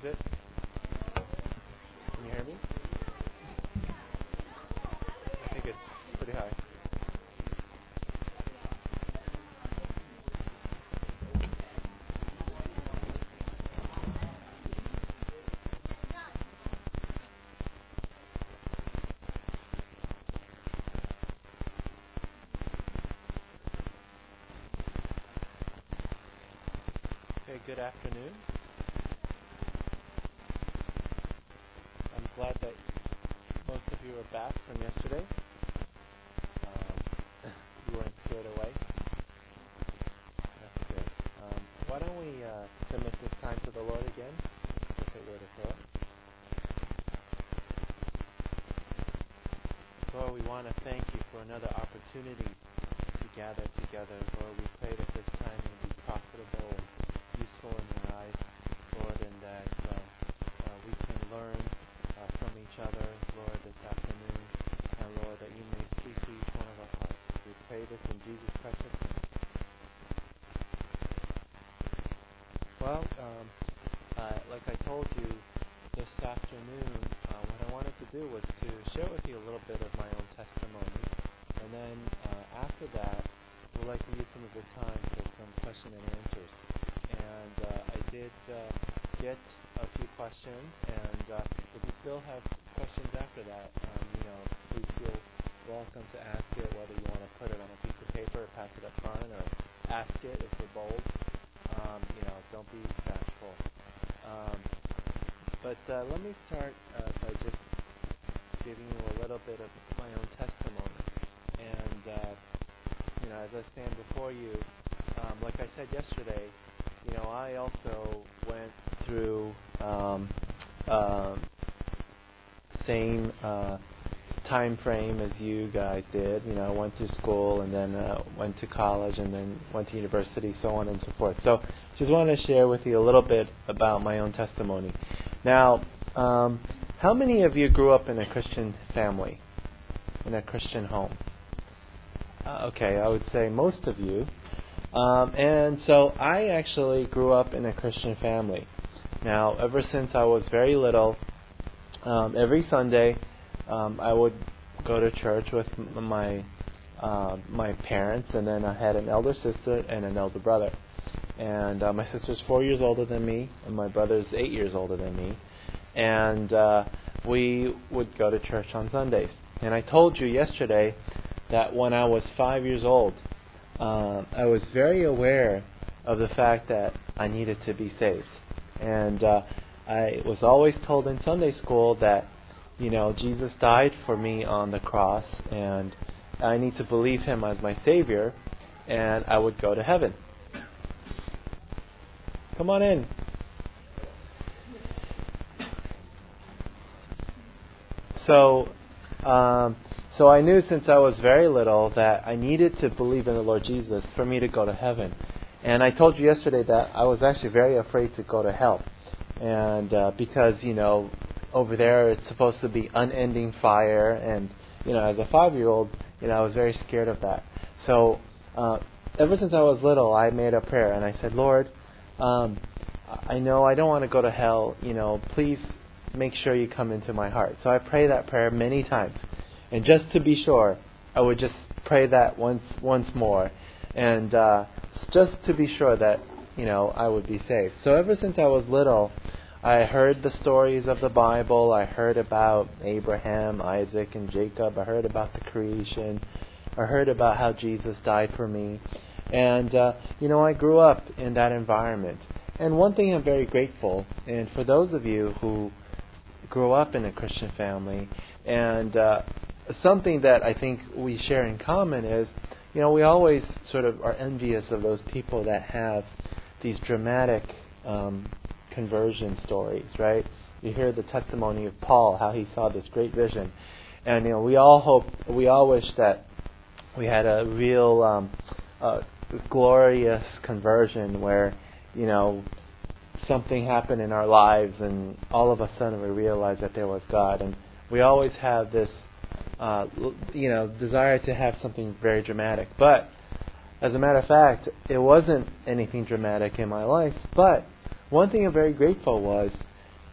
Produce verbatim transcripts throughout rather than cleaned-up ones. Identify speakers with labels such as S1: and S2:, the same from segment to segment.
S1: Is it? Can you hear me? I think it's pretty high. Okay, good afternoon. I'm glad that most of you are back from yesterday. Um, you weren't scared away. That's good. Um, why don't we uh, commit this time to the Lord again? With a word of prayer. Lord, we want to thank you for another opportunity to gather together. Lord, we pray that this time will be profitable and useful in your eyes, Lord, and that uh, uh, we can learn uh, from each other, Lord, this afternoon, and Lord, that you may speak to each one of our hearts. We pray this in Jesus' precious name. Well, um, uh, like I told you this afternoon, uh, what I wanted to do was to share with you a little bit of my own testimony, and then uh, after that, we'd like to use some of the time for some question and answers. And uh, I did uh, get a few questions, and uh, if you still have questions after that, um, you know, please feel welcome to ask it, whether you want to put it on a piece of paper or pass it up front, or ask it if you're bold. Um, you know, don't be bashful. Um, but uh, let me start uh, by just giving you a little bit of my own testimony. And, uh, you know, as I stand before you, um, like I said yesterday, you know, I also went through um, uh, same uh, time frame as you guys did. You know, I went to school and then uh, went to college and then went to university, so on and so forth. So just wanted to share with you a little bit about my own testimony. Now, um, how many of you grew up in a Christian family, in a Christian home? Uh, okay, I would say most of you. Um, and so I actually grew up in a Christian family. Now, ever since I was very little, um, every Sunday um, I would go to church with m- my uh, my parents, and then I had an elder sister and an elder brother. And uh, my sister's four years older than me, and my brother's eight years older than me. And uh, we would go to church on Sundays. And I told you yesterday that when I was five years old, uh, I was very aware of the fact that I needed to be saved. And uh, I was always told in Sunday school that, you know, Jesus died for me on the cross, and I need to believe Him as my Savior, and I would go to heaven. Come on in. So, um, so I knew since I was very little that I needed to believe in the Lord Jesus for me to go to heaven. And I told you yesterday that I was actually very afraid to go to hell. And uh, because, you know, over there it's supposed to be unending fire. And, you know, as a five-year-old, you know, I was very scared of that. So uh, ever since I was little, I made a prayer. And I said, Lord, um, I know I don't want to go to hell. You know, please make sure you come into my heart. So I pray that prayer many times. And just to be sure, I would just pray that once once more. And uh, just to be sure that, you know, I would be saved. So ever since I was little, I heard the stories of the Bible. I heard about Abraham, Isaac, and Jacob. I heard about the creation. I heard about how Jesus died for me. And, uh, you know, I grew up in that environment. And one thing I'm very grateful, and for those of you who grew up in a Christian family, and uh, something that I think we share in common is, you know, we always sort of are envious of those people that have these dramatic um, conversion stories, right? You hear the testimony of Paul, how he saw this great vision, and you know, we all hope, we all wish that we had a real um, uh, glorious conversion where, you know, something happened in our lives and all of a sudden we realized that there was God. And we always have this, uh, you know, desire to have something very dramatic. But as a matter of fact, it wasn't anything dramatic in my life. But one thing I'm very grateful was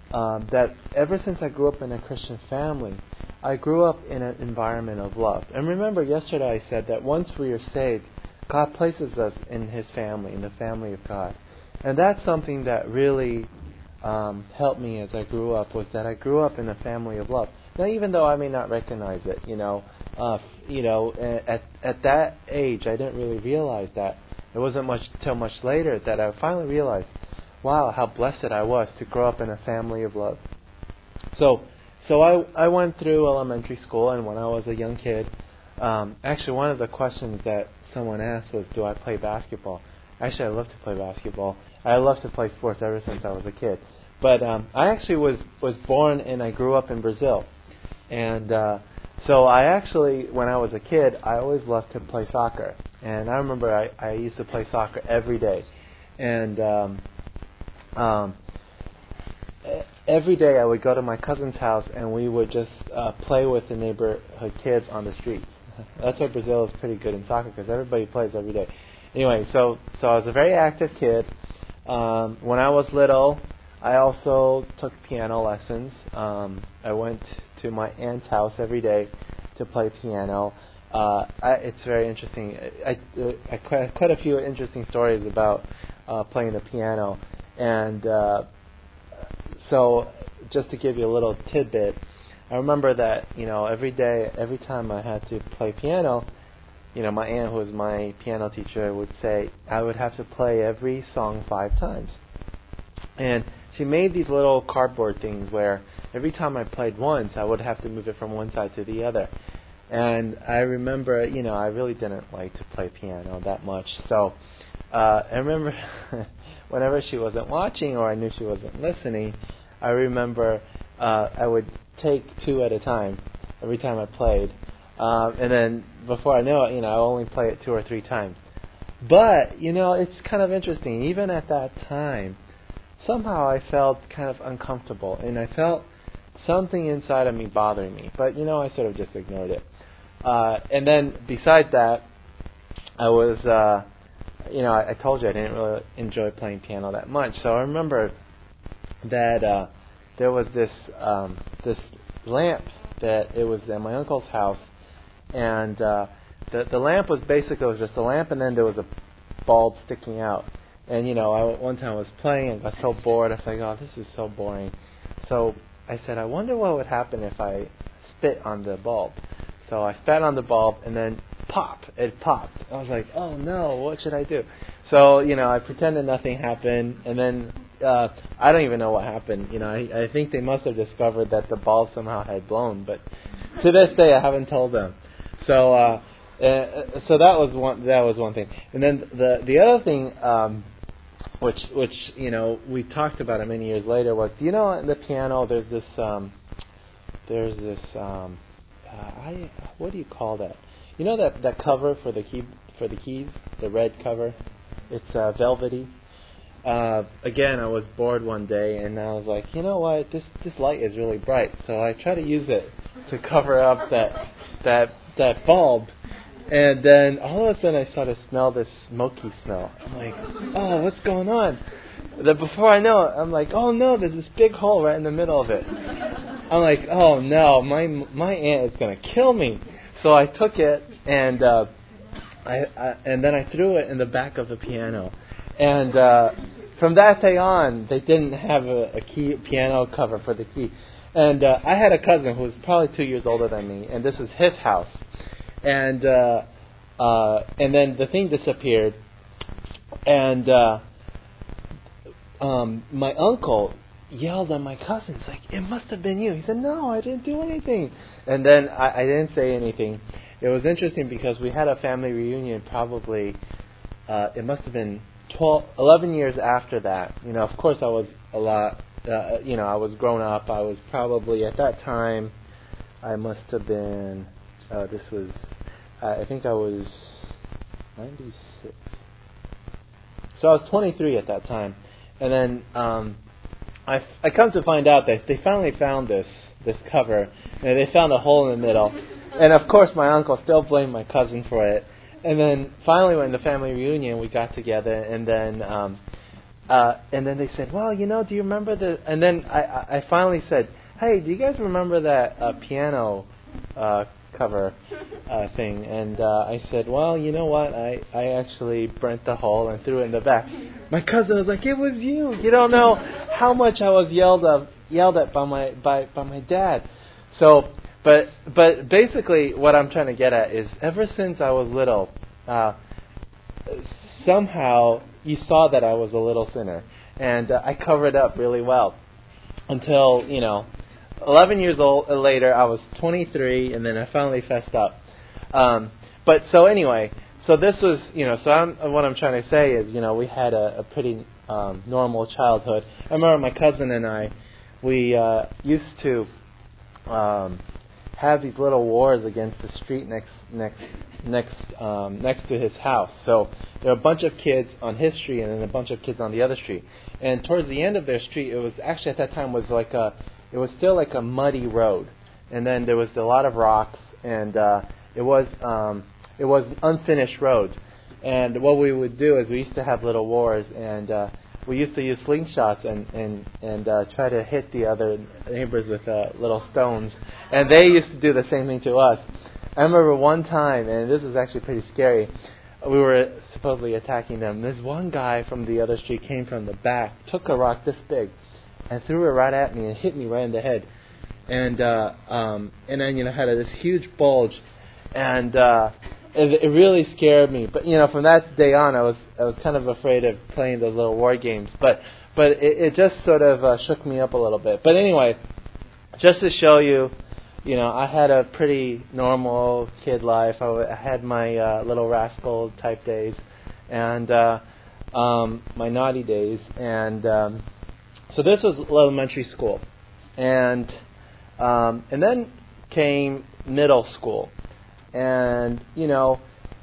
S1: um, that ever since I grew up in a Christian family, I grew up in an environment of love. And remember, yesterday I said that once we are saved, God places us in His family, in the family of God. And that's something that really um, helped me as I grew up, was that I grew up in a family of love. Now, even though I may not recognize it, you know, uh, you know, at at that age, I didn't really realize that. It wasn't much till much later that I finally realized, wow, how blessed I was to grow up in a family of love. So, so I I went through elementary school, and when I was a young kid, um, actually one of the questions that someone asked was, do I play basketball? Actually, I love to play basketball. I love to play sports ever since I was a kid. But um, I actually was, was born and I grew up in Brazil. And uh, so I actually, when I was a kid, I always loved to play soccer. And I remember I, I used to play soccer every day. And um, um, every day I would go to my cousin's house and we would just uh, play with the neighborhood kids on the streets. That's why Brazil is pretty good in soccer, because everybody plays every day. Anyway, so so I was a very active kid. Um, when I was little, I also took piano lessons. Um, I went to my aunt's house every day to play piano. Uh, I, it's very interesting. I, I, I quite, quite a few interesting stories about uh, playing the piano. And uh, so just to give you a little tidbit, I remember that, you know, every day, every time I had to play piano, you know, my aunt, who was my piano teacher, would say I would have to play every song five times. And she made these little cardboard things where every time I played once, I would have to move it from one side to the other. And I remember, you know, I really didn't like to play piano that much. So uh, I remember whenever she wasn't watching or I knew she wasn't listening, I remember uh, I would take two at a time every time I played. Um, and then before I knew it, you know, I only play it two or three times. But, you know, it's kind of interesting. Even at that time, somehow I felt kind of uncomfortable. And I felt something inside of me bothering me. But, you know, I sort of just ignored it. Uh, and then besides that, I was, uh, you know, I, I told you I didn't really enjoy playing piano that much. So I remember that uh, there was this um, this lamp that it was at my uncle's house. And uh, the the lamp was basically, it was just a lamp, and then there was a bulb sticking out. And, you know, I, one time I was playing and got so bored. I was like, oh, this is so boring. So I said, I wonder what would happen if I spit on the bulb. So I spat on the bulb, and then pop, it popped. I was like, oh, no, what should I do? So, you know, I pretended nothing happened, and then uh, I don't even know what happened. You know, I, I think they must have discovered that the bulb somehow had blown. But to this day, I haven't told them. So, uh, uh, so that was one. That was one thing, and then the the other thing, um, which which you know we talked about it many years later, was, do you know in the piano there's this um, there's this um, uh, I what do you call that? You know that, that cover for the key for the keys, the red cover. It's uh, velvety. Uh, again, I was bored one day, and I was like, you know what? This this light is really bright, so I try to use it to cover up that that. that bulb, and then all of a sudden I started to smell this smoky smell. I'm like, oh, what's going on? Then before I know it, I'm like, oh no, there's this big hole right in the middle of it. I'm like, oh no, my my aunt is gonna kill me. So I took it and uh, I, I and then I threw it in the back of the piano, and uh, from that day on, they didn't have a, a key piano cover for the key. And uh, I had a cousin who was probably two years older than me, and this was his house. And uh, uh, and then the thing disappeared, and uh, um, my uncle yelled at my cousin. He's like, it must have been you. He said, no, I didn't do anything. And then I, I didn't say anything. It was interesting because we had a family reunion probably, uh, it must have been twelve, eleven years after that. You know, of course I was a lot... Uh, you know, I was grown up. I was probably, at that time, I must have been, uh, this was, uh, I think I was ninety-six. So I was twenty-three at that time. And then um, I, I come to find out that they finally found this, this cover, and they found a hole in the middle. And of course my uncle still blamed my cousin for it. And then finally, when the family reunion, we got together, and then... Um, uh, and then they said, well, you know, do you remember the? And then I, I I finally said, hey, do you guys remember that uh, piano uh, cover uh, thing? And uh, I said, well, you know what? I, I actually burnt the hole and threw it in the back. My cousin was like, it was you. You don't know how much I was yelled at, yelled at by my by, by my dad. So, but but basically, what I'm trying to get at is, ever since I was little, uh, somehow you saw that I was a little sinner, and uh, I covered up really well until, you know, eleven years old uh, later, I was twenty-three, and then I finally fessed up. Um, but so anyway, so this was, you know, so I'm, what I'm trying to say is, you know, we had a, a pretty um, normal childhood. I remember my cousin and I, we uh, used to um, have these little wars against the street next next next um, next to his house. So there were a bunch of kids on his street and then a bunch of kids on the other street. And towards the end of their street, it was actually at that time was like a It was still like a muddy road, and then there was a lot of rocks, and uh, it was um, it was an unfinished road. And what we would do is we used to have little wars, and uh, we used to use slingshots and and and uh, try to hit the other neighbors with uh, little stones, and they used to do the same thing to us. I remember one time, and this was actually pretty scary. We were supposedly attacking them. This one guy from the other street came from the back, took a rock this big, and threw it right at me and hit me right in the head, and uh, um, and then you know had a, this huge bulge, and uh, it, it really scared me. But you know, from that day on, I was I was kind of afraid of playing those little war games. But but it, it just sort of uh, shook me up a little bit. But anyway, just to show you, you know, I had a pretty normal kid life. I, w- I had my uh, little rascal type days, and uh, um, my naughty days, and um, so this was elementary school, and um, and then came middle school, and you know,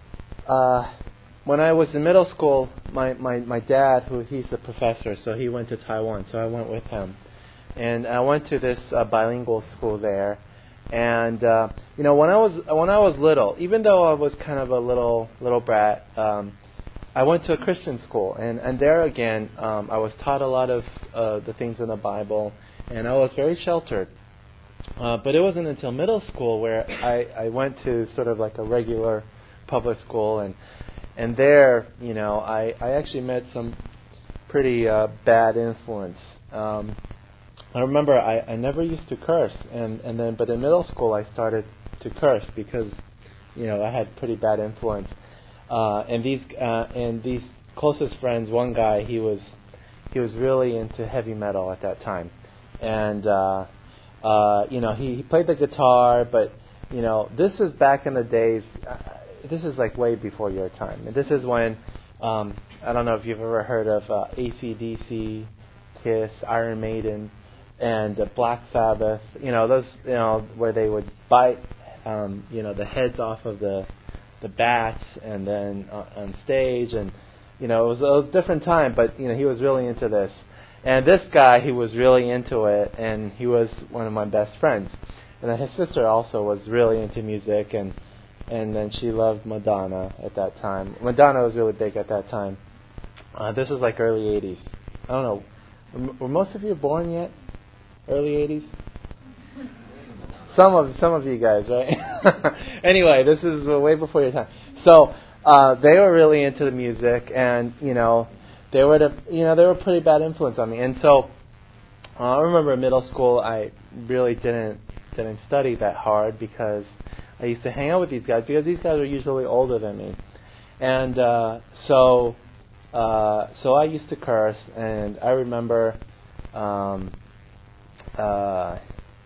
S1: uh, when I was in middle school, my, my, my dad, who he's a professor, so he went to Taiwan, so I went with him, and I went to this uh, bilingual school there, and uh, you know, when I was when I was little, even though I was kind of a little little brat. Um, I went to a Christian school, and, and there again, um, I was taught a lot of uh, the things in the Bible, and I was very sheltered. Uh, but it wasn't until middle school where I, I went to sort of like a regular public school, and and there, you know, I, I actually met some pretty uh, bad influence. Um, I remember I, I never used to curse, and, and then but in middle school I started to curse because, you know, I had pretty bad influence. Uh, and these uh, and these closest friends, one guy, he was he was really into heavy metal at that time, and uh, uh, you know he, he played the guitar, but you know this is back in the days. Uh, this is like way before your time, and this is when um, I don't know if you've ever heard of uh, A C D C, Kiss, Iron Maiden, and uh, Black Sabbath. You know those you know where they would bite um, you know the heads off of the the bats, and then uh, on stage, and you know it was, it was a different time, but you know he was really into this, and this guy, he was really into it, and he was one of my best friends, and then his sister also was really into music, and and then she loved Madonna at that time. Madonna was really big at that time. Uh, this was like early eighties. I don't know, were, were most of you born yet? Early eighties? Some of some of you guys, right? Anyway, this is way before your time. So uh, they were really into the music, and you know, they were the, you know they were a pretty bad influence on me. And so uh, I remember in middle school, I really didn't didn't study that hard because I used to hang out with these guys because these guys were usually older than me, and uh, so uh, so I used to curse, and I remember. Um, uh,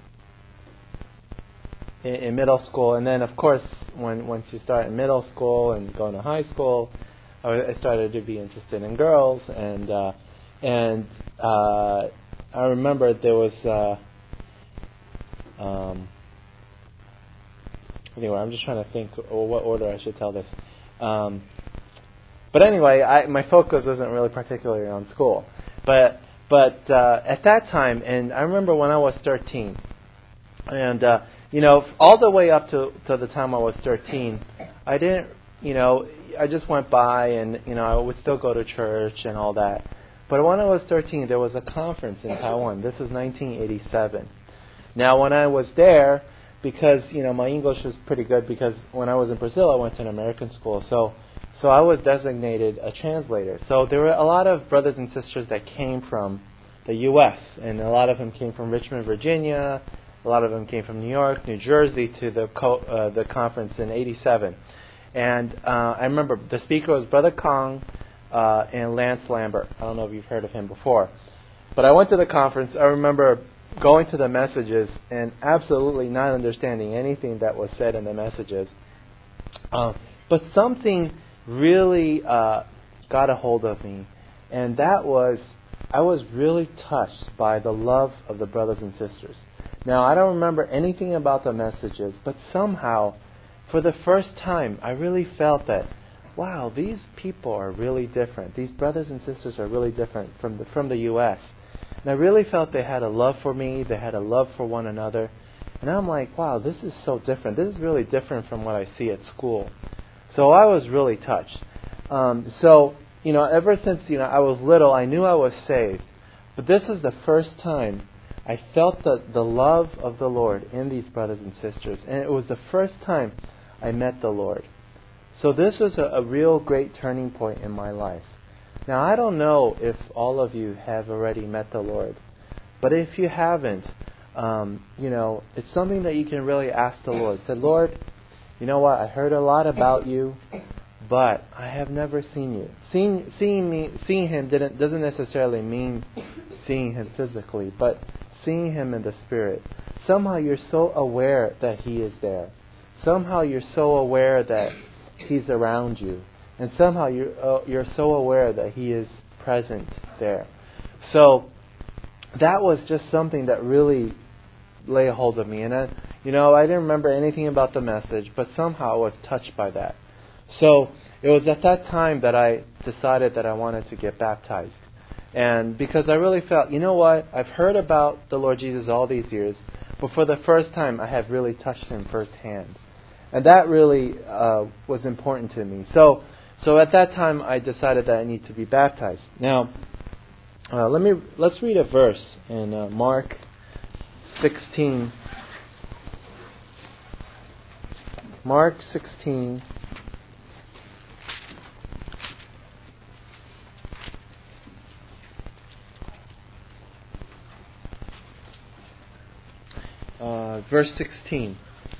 S1: In, in middle school, and then of course, when once you start in middle school and go to high school, I, I started to be interested in girls, and uh, and uh, I remember there was. Uh, um, anyway, I'm just trying to think what order I should tell this. Um, but anyway, I, my focus wasn't really particularly on school, but but uh, at that time, and I remember when I was thirteen, and. Uh, You know, all the way up to, to the time I was thirteen, I didn't, you know, I just went by and, you know, I would still go to church and all that. But when I was thirteen, there was a conference in Taiwan. This was nineteen eighty-seven. Now, when I was there, because, you know, my English was pretty good, because when I was in Brazil, I went to an American school. So so I was designated a translator. So there were a lot of brothers and sisters that came from the U S, and a lot of them came from Richmond, Virginia. A lot of them came from New York, New Jersey to the co- uh, the conference in eighty-seven. And uh, I remember the speaker was Brother Kong uh, and Lance Lambert. I don't know if you've heard of him before. But I went to the conference. I remember going to the messages and absolutely not understanding anything that was said in the messages. Uh, but something really uh, got a hold of me. And that was, I was really touched by the love of the brothers and sisters. Now, I don't remember anything about the messages, but somehow, for the first time, I really felt that, wow, these people are really different. These brothers and sisters are really different from the, from the U S And I really felt they had a love for me. They had a love for one another. And I'm like, wow, this is so different. This is really different from what I see at school. So I was really touched. Um, so, you know, ever since, you know, I was little, I knew I was saved. But this was the first time I felt the, the love of the Lord in these brothers and sisters. And it was the first time I met the Lord. So this was a, a real great turning point in my life. Now, I don't know if all of you have already met the Lord. But if you haven't, um, you know, it's something that you can really ask the Lord. Say, Lord, you know what? I heard a lot about you, but I have never seen you. Seeing, seeing me, seeing Him didn't doesn't necessarily mean seeing Him physically, but seeing Him in the Spirit. Somehow you're so aware that He is there. Somehow you're so aware that He's around you. And somehow you're, uh, you're so aware that He is present there. So that was just something that really lay a hold of me. And, I, you know, I didn't remember anything about the message, but somehow I was touched by that. So it was at that time that I decided that I wanted to get baptized. And because I really felt, you know what, I've heard about the Lord Jesus all these years, but for the first time I have really touched Him firsthand. And that really uh, was important to me. So so at that time I decided that I need to be baptized. Now, uh, let me let's read a verse in uh, Mark sixteen. Mark sixteen. Uh, verse sixteen.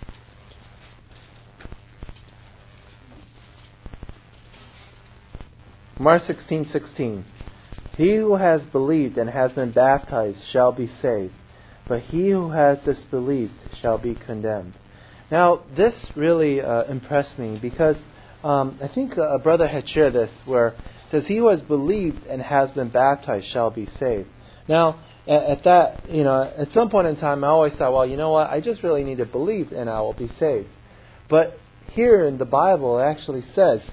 S1: Mark sixteen sixteen. He who has believed and has been baptized shall be saved, but he who has disbelieved shall be condemned. Now, this really uh, impressed me because um, I think a brother had shared this where it says, he who has believed and has been baptized shall be saved. Now, at, at that, you know, at some point in time, I always thought, well, you know what, I just really need to believe and I will be saved. But here in the Bible, it actually says,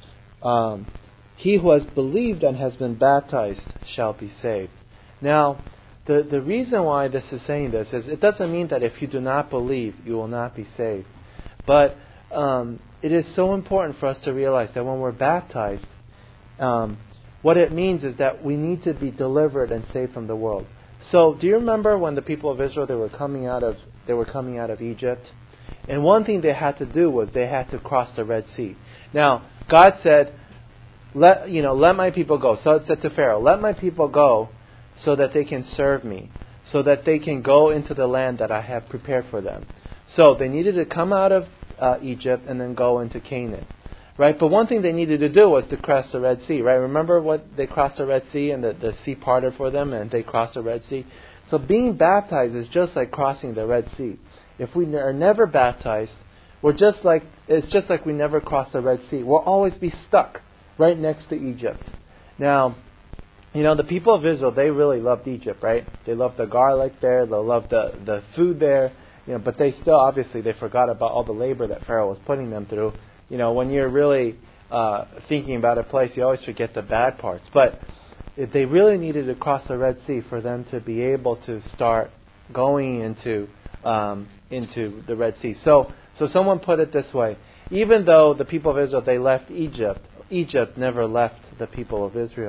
S1: um, he who has believed and has been baptized shall be saved. Now, the, the reason why this is saying this is it doesn't mean that if you do not believe, you will not be saved. But um, it is so important for us to realize that when we're baptized, um, what it means is that we need to be delivered and saved from the world. So, do you remember when the people of Israel they were coming out of they were coming out of Egypt? And one thing they had to do was they had to cross the Red Sea. Now, God said, Let you know, let my people go. So it said to Pharaoh, let my people go so that they can serve me, so that they can go into the land that I have prepared for them. So they needed to come out of uh, Egypt and then go into Canaan. Right? But one thing they needed to do was to cross the Red Sea. Right? Remember what they crossed the Red Sea and the, the sea parted for them and they crossed the Red Sea? So being baptized is just like crossing the Red Sea. If we are never baptized, we're just like it's just like we never crossed the Red Sea. We'll always be stuck right next to Egypt. Now, you know, the people of Israel, they really loved Egypt, right? They loved the garlic there, they loved the, the food there, you know, but they still, obviously, they forgot about all the labor that Pharaoh was putting them through. You know, when you're really uh, thinking about a place, you always forget the bad parts. But if they really needed to cross the Red Sea for them to be able to start going into um, into the Red Sea. So, so someone put it this way. Even though the people of Israel, they left Egypt, Egypt never left the people of Israel.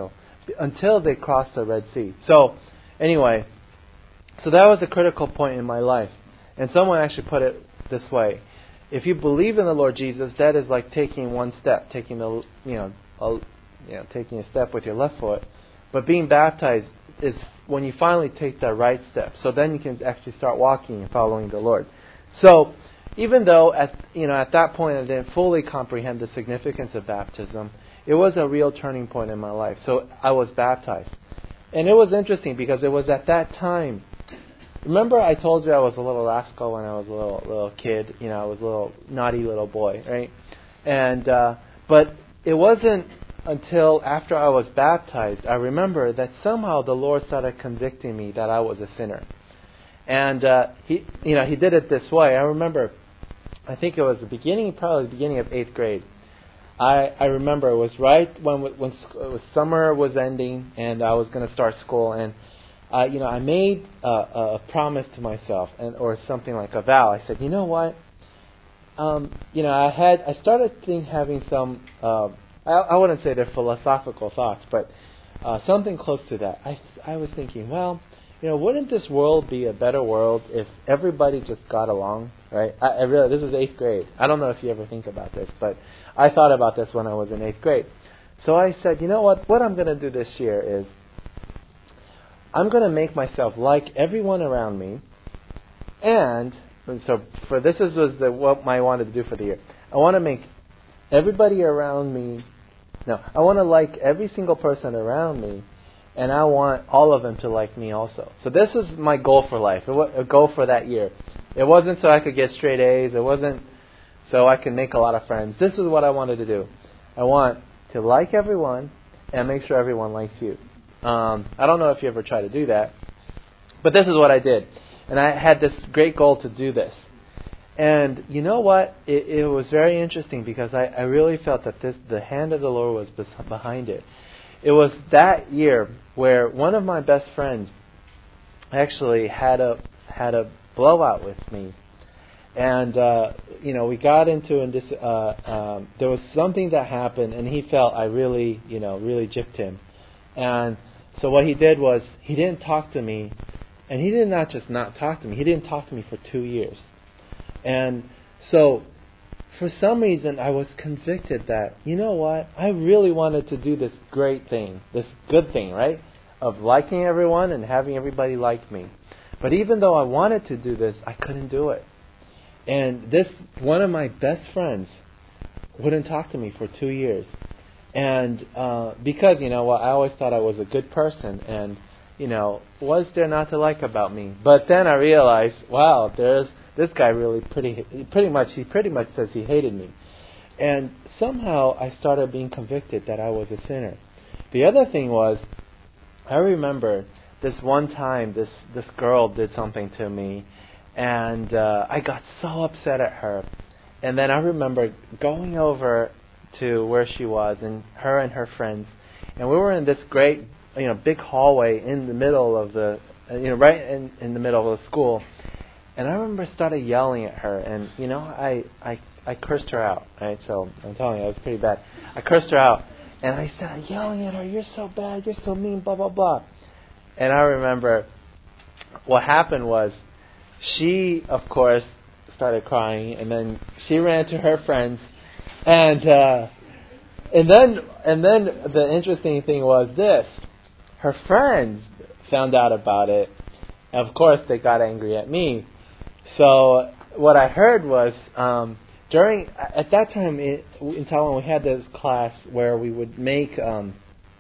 S1: until they crossed the Red Sea. So, anyway, so that was a critical point in my life. And someone actually put it this way: if you believe in the Lord Jesus, that is like taking one step, taking the you know, a, you know, taking a step with your left foot. But being baptized is when you finally take that right step. So then you can actually start walking and following the Lord. So even though at you know at that point I didn't fully comprehend the significance of baptism, it was a real turning point in my life. So I was baptized. And it was interesting because it was at that time. Remember I told you I was a little rascal when I was a little little kid. You know, I was a little naughty little boy, right? And uh, but it wasn't until after I was baptized, I remember that somehow the Lord started convicting me that I was a sinner. And uh, he, you know, He did it this way. I remember, I think it was the beginning, probably the beginning of eighth grade. I, I remember it was right when when it was summer was ending and I was going to start school, and uh, you know I made a, a promise to myself, and or something like a vow. I said, you know what, um, you know I had I started think having some uh, I, I wouldn't say they're philosophical thoughts, but uh, something close to that. I I was thinking, well, you know, wouldn't this world be a better world if everybody just got along, right? I, I really, this is eighth grade. I don't know if you ever think about this, but I thought about this when I was in eighth grade. So I said, you know what? What I'm going to do this year is I'm going to make myself like everyone around me, and, and so for this is was the what I wanted to do for the year. I want to make everybody around me. No, I want to like every single person around me. And I want all of them to like me also. So this is my goal for life, a goal for that year. It wasn't so I could get straight A's. It wasn't so I could make a lot of friends. This is what I wanted to do. I want to like everyone and make sure everyone likes you. Um, I don't know if you ever try to do that, but this is what I did. And I had this great goal to do this. And you know what? It, it was very interesting because I, I really felt that this, the hand of the Lord was bes- behind it. It was that year where one of my best friends actually had a had a blowout with me, and uh, you know we got into and this. Uh, um, there was something that happened, and he felt I really you know really gypped him, and so what he did was he didn't talk to me, and he did not just not talk to me. He didn't talk to me for two years, and so. For some reason, I was convicted that, you know what, I really wanted to do this great thing, this good thing, right, of liking everyone and having everybody like me. But even though I wanted to do this, I couldn't do it. And this, one of my best friends wouldn't talk to me for two years. And uh, because, you know, well, I always thought I was a good person, and, you know, was there not to like about me? But then I realized, wow, there's this guy really pretty pretty much, he pretty much says he hated me. And somehow I started being convicted that I was a sinner. The other thing was, I remember this one time this, this girl did something to me, and uh, I got so upset at her. And then I remember going over to where she was, and her and her friends, and we were in this great, you know, big hallway in the middle of the, you know, right in, in the middle of the school. And I remember started yelling at her, and you know, I, I I cursed her out, right? So I'm telling you, it was pretty bad. I cursed her out, and I started yelling at her, "You're so bad, you're so mean, blah blah blah." And I remember what happened was, she of course started crying, and then she ran to her friends, and uh, and then and then the interesting thing was this: her friends found out about it, and of course they got angry at me. So what I heard was um, during at that time in, in Taiwan we had this class where we would make um,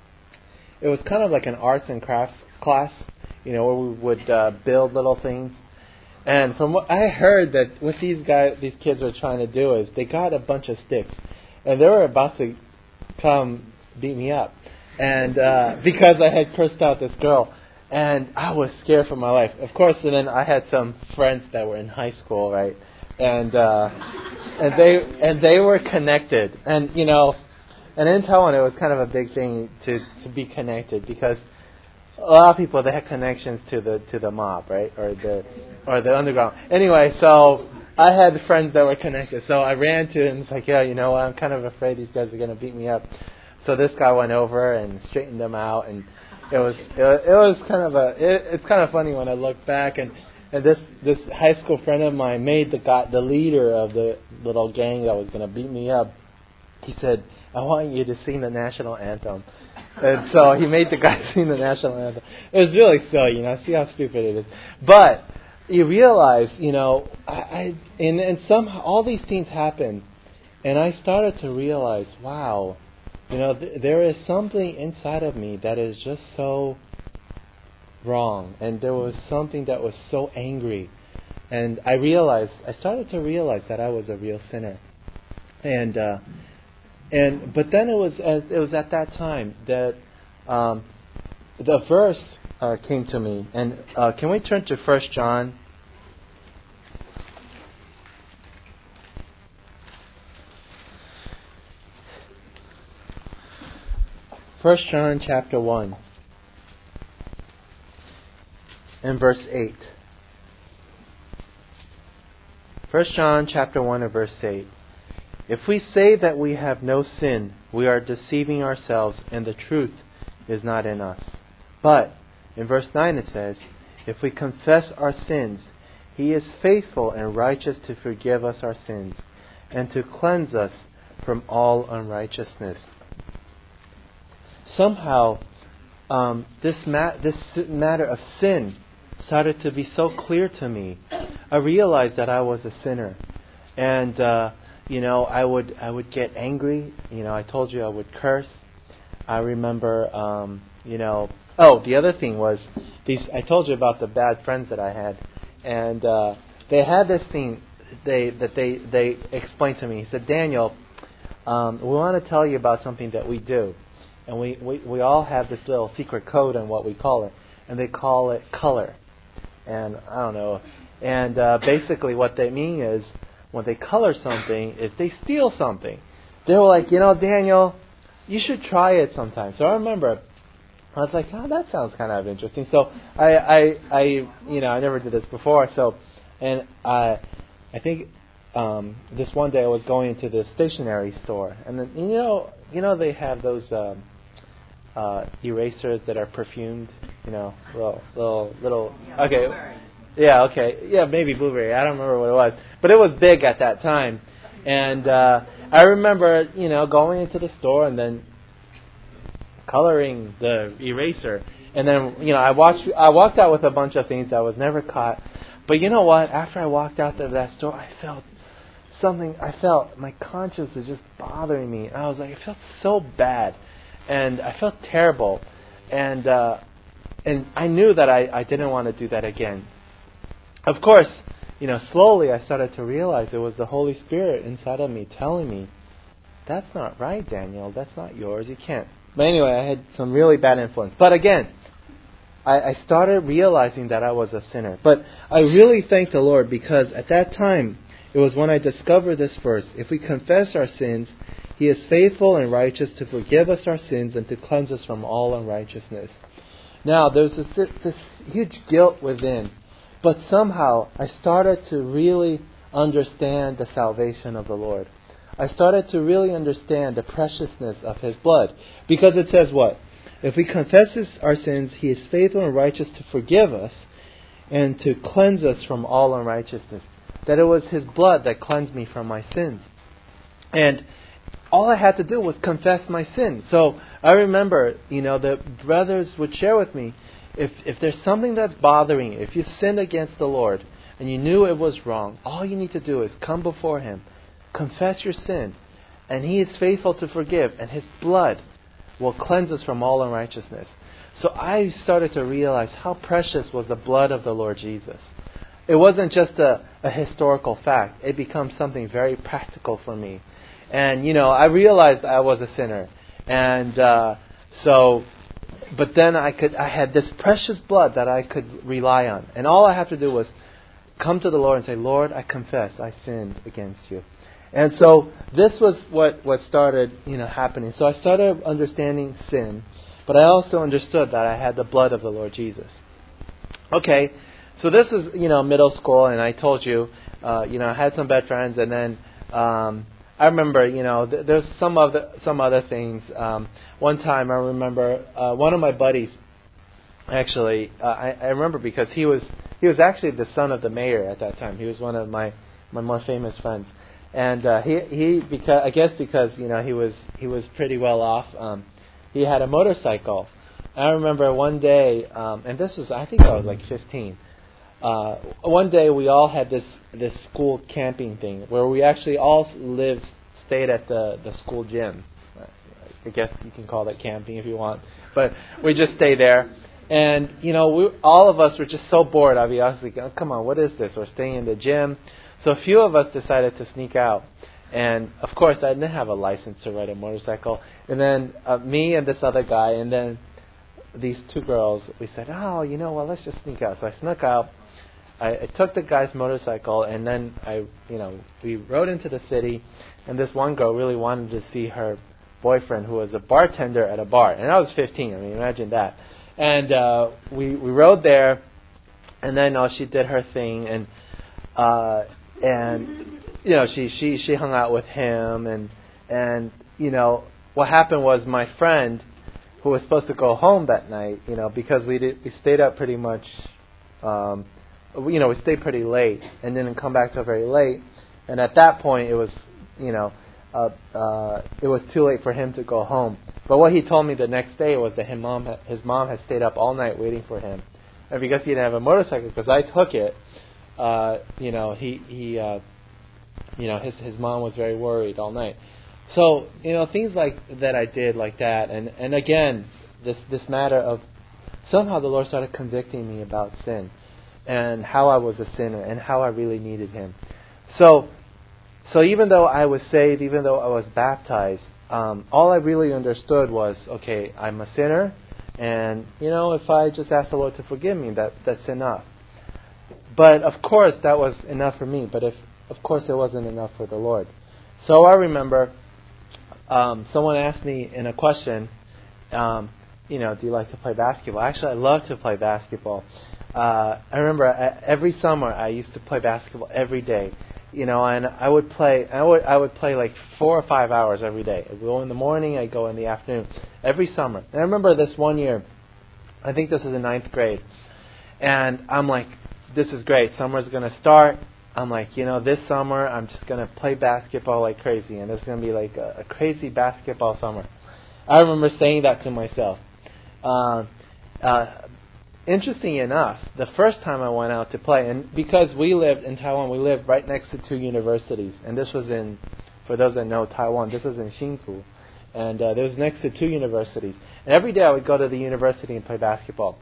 S1: it was kind of like an arts and crafts class, you know, where we would uh, build little things. And from what I heard, that what these guys, these kids were trying to do is they got a bunch of sticks, and they were about to come beat me up, and uh, because I had cursed out this girl. And I was scared for my life. Of course, and then I had some friends that were in high school, right? And uh, and they and they were connected. And you know, and in Taiwan, it was kind of a big thing to, to be connected, because a lot of people, they had connections to the to the mob, right, or the or the underground. Anyway, so I had friends that were connected. So I ran to him and was like, yeah, you know, I'm kind of afraid these guys are going to beat me up. So this guy went over and straightened them out, and it was it was, it was kind of a it, it's kind of funny when I look back, and, and this this high school friend of mine made the guy the leader of the little gang that was going to beat me up. He said, "I want you to sing the national anthem." And so he made the guy sing the national anthem. It was really silly, you know. See how stupid it is. But you realize, you know, I, I and and somehow all these things happened, and I started to realize, wow, you know, th- there is something inside of me that is just so wrong, and there was something that was so angry, and I realized, I started to realize that I was a real sinner, and uh, and but then it was at, it was at that time that um, the verse uh, came to me, and uh, can we turn to First John? First John chapter one and verse eight. First John chapter one and verse eight. If we say that we have no sin, we are deceiving ourselves, and the truth is not in us. But in verse nine it says, if we confess our sins, He is faithful and righteous to forgive us our sins and to cleanse us from all unrighteousness. Somehow, um, this ma- this matter of sin started to be so clear to me. I realized that I was a sinner, and uh, you know, I would I would get angry. You know, I told you I would curse. I remember, um, you know. Oh, the other thing was these. I told you about the bad friends that I had, and uh, they had this thing. They that they they explained to me. He said, Daniel, um, we want to tell you about something that we do. And we, we, we all have this little secret code on what we call it. And they call it color. And I don't know. And uh, basically what they mean is when they color something is they steal something. They were like, you know, Daniel, you should try it sometime. So I remember I was like, oh, that sounds kind of interesting. So I, I, I you know, I never did this before. So, and I, I think um, this one day I was going into the stationery store. And then, you know, you know they have those um, uh, erasers that are perfumed, you know, little, little, little.
S2: Yeah,
S1: okay,
S2: blueberry.
S1: yeah, okay, yeah, maybe blueberry. I don't remember what it was, but it was big at that time. And uh, I remember, you know, going into the store and then coloring the eraser, and then, you know, I watched. I walked out with a bunch of things that was never caught. But you know what? After I walked out of that store, I felt something. I felt my conscience was just bothering me. And I was like, I felt so bad, and I felt terrible, and uh, and I knew that I, I didn't want to do that again. Of course, you know, slowly I started to realize it was the Holy Spirit inside of me telling me, that's not right, Daniel. That's not yours. You can't. But anyway, I had some really bad influence. But again, I, I started realizing that I was a sinner. But I really thank the Lord, because at that time, it was when I discovered this verse. If we confess our sins, He is faithful and righteous to forgive us our sins and to cleanse us from all unrighteousness. Now, there's this, this huge guilt within. But somehow, I started to really understand the salvation of the Lord. I started to really understand the preciousness of His blood. Because it says what? If we confess our sins, He is faithful and righteous to forgive us and to cleanse us from all unrighteousness. That it was His blood that cleansed me from my sins. And all I had to do was confess my sin. So I remember, you know, the brothers would share with me, if if there's something that's bothering you, if you sinned against the Lord and you knew it was wrong, all you need to do is come before Him, confess your sin, and He is faithful to forgive, and His blood will cleanse us from all unrighteousness. So I started to realize how precious was the blood of the Lord Jesus. It wasn't just a, a historical fact. It becomes something very practical for me. And, you know, I realized I was a sinner. And uh, so, but then I could, I had this precious blood that I could rely on. And all I have to do was come to the Lord and say, Lord, I confess I sinned against You. And so this was what, what started, you know, happening. So I started understanding sin, but I also understood that I had the blood of the Lord Jesus. Okay, so this was, you know, middle school, and I told you, uh, you know, I had some bad friends, and then um, I remember, you know, th- there's some other some other things. Um, one time, I remember uh, one of my buddies. Actually, uh, I, I remember because he was he was actually the son of the mayor at that time. He was one of my, my more famous friends, and uh, he he because I guess because you know he was he was pretty well off. Um, he had a motorcycle. I remember one day, um, and this was I think I was like fifteen. Uh, one day we all had this this school camping thing where we actually all lived stayed at the the school gym. I guess you can call that camping if you want, but we just stay there. And, you know, we, all of us were just so bored. I'd be honestly, oh, come on, what is this? We're staying in the gym. So a few of us decided to sneak out. And, of course, I didn't have a license to ride a motorcycle. And then uh, me and this other guy, and then these two girls, we said, oh, you know what, let's just sneak out. So I snuck out. I, I took the guy's motorcycle, and then I, you know, we rode into the city. And this one girl really wanted to see her boyfriend, who was a bartender at a bar. And I was fifteen. I mean, imagine that. And uh, we we rode there, and then uh, she did her thing, and uh, and you know she, she she hung out with him, and and you know what happened was my friend, who was supposed to go home that night, you know because we did we stayed up pretty much, um, you know we stayed pretty late and didn't come back till very late, and at that point it was you know. Uh, uh, it was too late for him to go home. But what he told me the next day was that his mom, ha- his mom had stayed up all night waiting for him, and because he didn't have a motorcycle, because I took it, uh, you know, he he, uh, you know, his his mom was very worried all night. So you know, things like that I did like that, and and again, this this matter of somehow the Lord started convicting me about sin, and how I was a sinner, and how I really needed Him. So. So even though I was saved, even though I was baptized, um, all I really understood was, okay, I'm a sinner, and you know, if I just ask the Lord to forgive me, that that's enough. But of course, that was enough for me. But if, of course, it wasn't enough for the Lord. So I remember um, someone asked me in a question, um, you know, do you like to play basketball? Actually, I love to play basketball. Uh, I remember I, every summer I used to play basketball every day. You know, and I would play. I would I would play like four or five hours every day. I'd go in the morning. I'd go in the afternoon. Every summer. And I remember this one year. I think this was in ninth grade, and I'm like, this is great. Summer's going to start. I'm like, you know, this summer I'm just going to play basketball like crazy, and it's going to be like a, a crazy basketball summer. I remember saying that to myself. Uh, uh, Interesting enough, the first time I went out to play, and because we lived in Taiwan, we lived right next to two universities, and this was in, for those that know Taiwan, this was in Hsinchu, and uh, this was next to two universities. And every day I would go to the university and play basketball.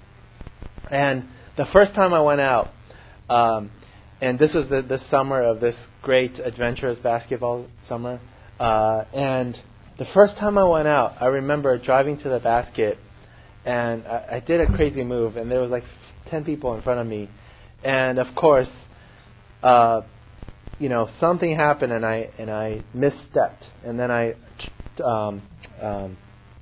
S1: And the first time I went out, um, and this was the, the summer of this great adventurous basketball summer, uh, and the first time I went out, I remember driving to the basket. And I, I did a crazy move, and there was like ten people in front of me, and of course, uh, you know, something happened, and I and I misstepped, and then I um, um,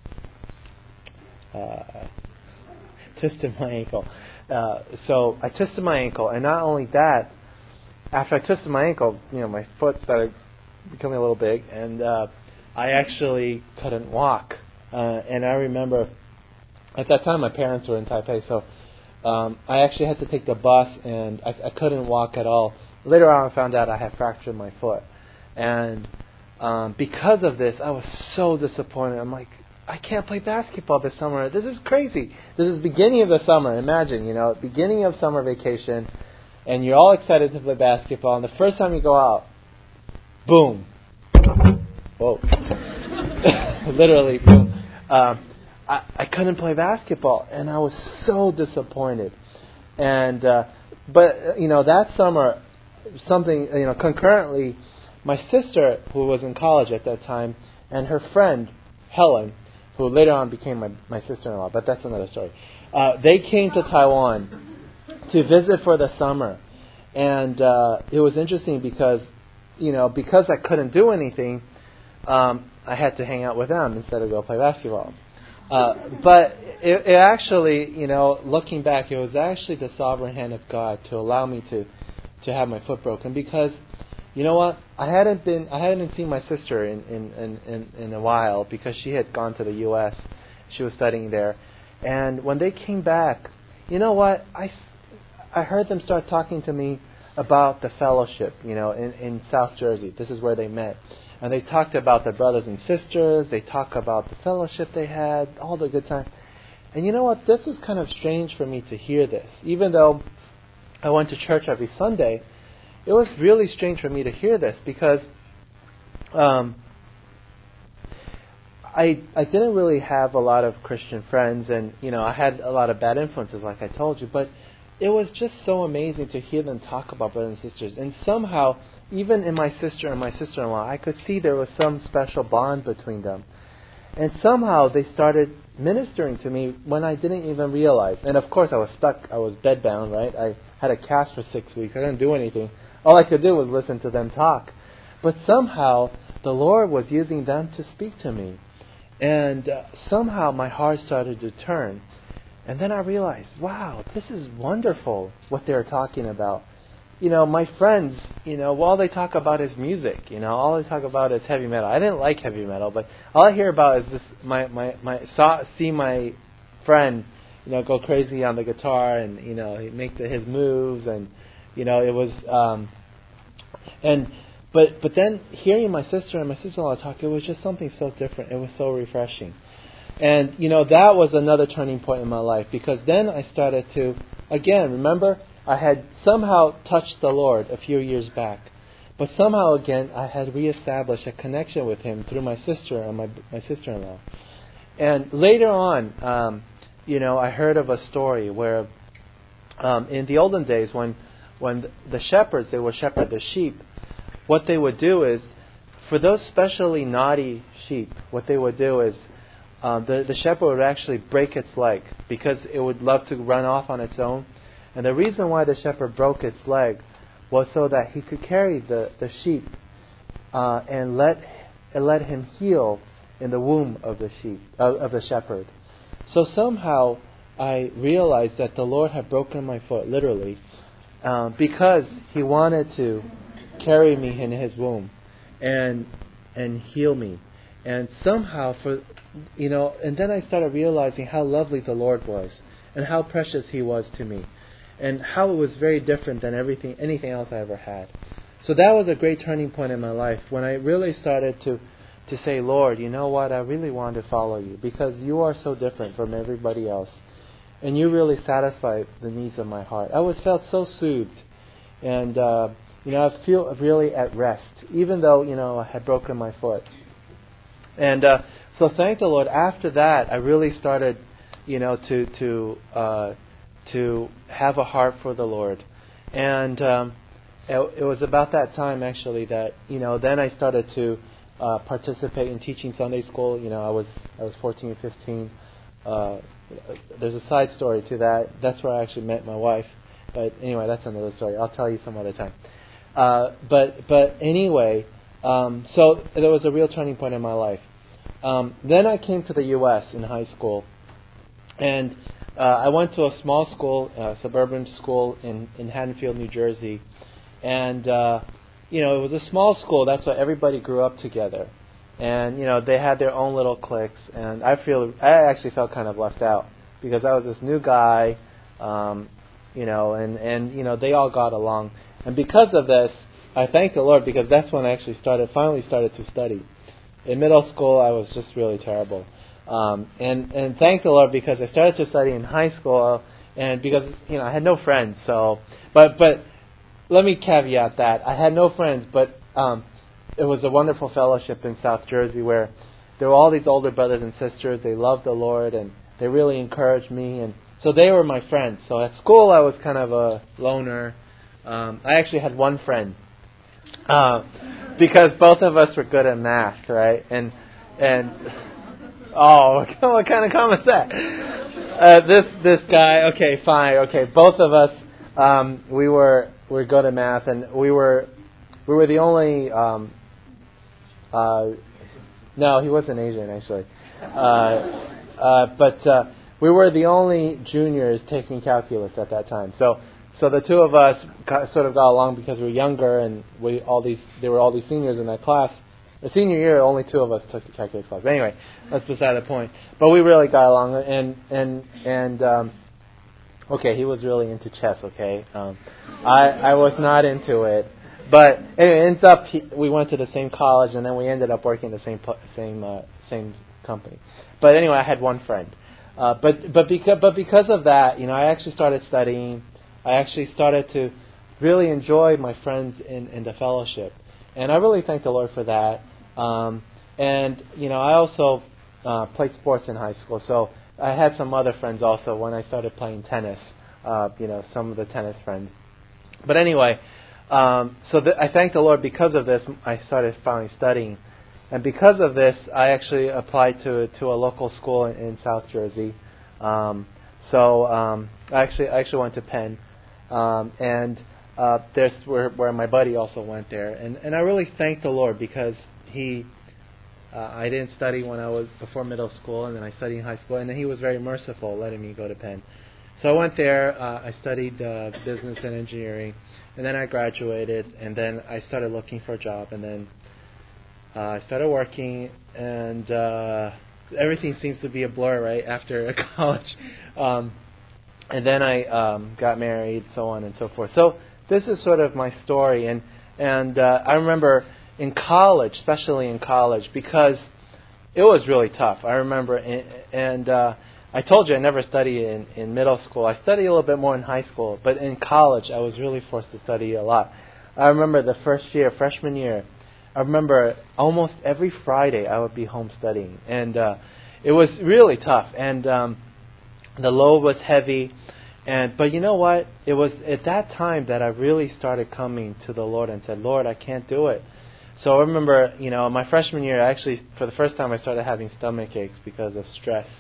S1: uh, twisted my ankle. Uh, so I twisted my ankle, and not only that, after I twisted my ankle, you know, my foot started becoming a little big, and uh, I actually couldn't walk. Uh, and I remember. At that time, my parents were in Taipei, so um, I actually had to take the bus, and I, I couldn't walk at all. Later on, I found out I had fractured my foot. And um, because of this, I was so disappointed. I'm like, I can't play basketball this summer. This is crazy. This is beginning of the summer. Imagine, you know, beginning of summer vacation, and you're all excited to play basketball, and the first time you go out, boom. Whoa. Literally, boom. Um, I, I couldn't play basketball, and I was so disappointed. And uh, but you know that summer, something you know concurrently, my sister, who was in college at that time, and her friend Helen, who later on became my, my sister-in-law, but that's another story. Uh, they came to Taiwan to visit for the summer, and uh, it was interesting because you know because I couldn't do anything, um, I had to hang out with them instead of go play basketball. Uh, but it, it actually, you know, looking back, it was actually the sovereign hand of God to allow me to, to have my foot broken because, you know what? I hadn't been, I hadn't seen my sister in in, in, in in a while because she had gone to the U S She was studying there, and when they came back, you know what? I, I heard them start talking to me about the fellowship, you know, in, in South Jersey. This is where they met. And they talked about their brothers and sisters. They talked about the fellowship they had, all the good times. And you know what? This was kind of strange for me to hear this. Even though I went to church every Sunday, it was really strange for me to hear this because um, I I didn't really have a lot of Christian friends, and you know I had a lot of bad influences, like I told you. But it was just so amazing to hear them talk about brothers and sisters. And somehow, even in my sister and my sister-in-law, I could see there was some special bond between them. And somehow they started ministering to me when I didn't even realize. And of course I was stuck. I was bedbound, right? I had a cast for six weeks. I couldn't do anything. All I could do was listen to them talk. But somehow the Lord was using them to speak to me. And uh, somehow my heart started to turn. And then I realized, wow, this is wonderful what they're talking about. You know, my friends, you know, all they talk about is music. You know, all they talk about is heavy metal. I didn't like heavy metal, but all I hear about is this. My my my saw see my friend, you know, go crazy on the guitar, and you know, he make the, his moves, and you know, it was. Um, and but but then hearing my sister and my sister-in-law talk, it was just something so different. It was so refreshing, and you know, that was another turning point in my life because then I started to again remember. I had somehow touched the Lord a few years back, but somehow again I had reestablished a connection with Him through my sister and my my sister-in-law. And later on, um, you know, I heard of a story where um, in the olden days when when the shepherds they would shepherd the sheep, what they would do is for those specially naughty sheep, what they would do is um, the the shepherd would actually break its leg because it would love to run off on its own. And the reason why the shepherd broke its leg was so that he could carry the, the sheep uh, and let and let him heal in the womb of the sheep uh, of the shepherd. So somehow I realized that the Lord had broken my foot, literally, uh, because He wanted to carry me in His womb and and heal me. And somehow, for you know, and then I started realizing how lovely the Lord was and how precious He was to me. And how it was very different than everything, anything else I ever had. So that was a great turning point in my life when I really started to, to say, Lord, you know what, I really want to follow You because You are so different from everybody else. And You really satisfy the needs of my heart. I was felt so soothed. And, uh, you know, I feel really at rest, even though, you know, I had broken my foot. And uh, so thank the Lord. After that, I really started, you know, to... to uh, to have a heart for the Lord. And um, it, it was about that time, actually, that, you know, then I started to uh, participate in teaching Sunday school. You know, I was I was fourteen, fifteen. Uh, there's a side story to that. That's where I actually met my wife. But anyway, that's another story. I'll tell you some other time. Uh, but but anyway, um, so there was a real turning point in my life. Um, then I came to the U S in high school. And Uh, I went to a small school, uh, suburban school in, in Haddonfield, New Jersey. And, uh, you know, it was a small school. That's why everybody grew up together. And, you know, they had their own little cliques. And I feel, I actually felt kind of left out because I was this new guy, um, you know, and, and, you know, they all got along. And because of this, I thank the Lord because that's when I actually started, finally started to study. In middle school, I was just really terrible. Um, and, and thank the Lord because I started to study in high school and because, you know, I had no friends. So, but, but let me caveat that. I had no friends, but um, it was a wonderful fellowship in South Jersey where there were all these older brothers and sisters. They loved the Lord and they really encouraged me. And so they were my friends. So at school, I was kind of a loner. Um, I actually had one friend uh, because both of us were good at math, right? And, and, Oh, what kind of comment is that? Uh, this this guy. Okay, fine. Okay, both of us. Um, we were we were good at math, and we were we were the only. Um, uh, no, he wasn't Asian actually, uh, uh, but uh, we were the only juniors taking calculus at that time. So so the two of us got, sort of got along because we were younger, and we all these there were all these seniors in that class. The senior year, only two of us took the calculus class. But anyway, that's beside the point. But we really got along, and and and um, okay, he was really into chess. Okay, um, I I was not into it, but anyway, it ends up he, we went to the same college, and then we ended up working the same same uh, same company. But anyway, I had one friend. Uh, but but because but because of that, you know, I actually started studying. I actually started to really enjoy my friends in, in the fellowship, and I really thank the Lord for that. Um, and you know, I also uh, played sports in high school, so I had some other friends also when I started playing tennis. Uh, you know, some of the tennis friends. But anyway, um, so th- I thank the Lord because of this. I started finally studying. And because of this, I actually applied to to a local school in, in South Jersey. Um, so um, I actually I actually went to Penn, um, and uh, there's where where my buddy also went there. And, and I really thank the Lord because he uh, I didn't study when I was before middle school, and then I studied in high school, and then he was very merciful letting me go to Penn. So I went there. Uh, I studied uh, business and engineering, and then I graduated, and then I started looking for a job, and then. Uh, I started working, and uh, everything seems to be a blur, right, after college. Um, and then I um, got married, so on and so forth. So this is sort of my story. And, and uh, I remember in college, especially in college, because it was really tough. I remember, in, and uh, I told you I never studied in, in middle school. I studied a little bit more in high school. But in college, I was really forced to study a lot. I remember the first year, freshman year, I remember almost every Friday I would be home studying, and uh, it was really tough. And um, the load was heavy, and but you know what? It was at that time that I really started coming to the Lord and said, "Lord, I can't do it." So I remember, you know, my freshman year, actually, for the first time, I started having stomach aches because of stress.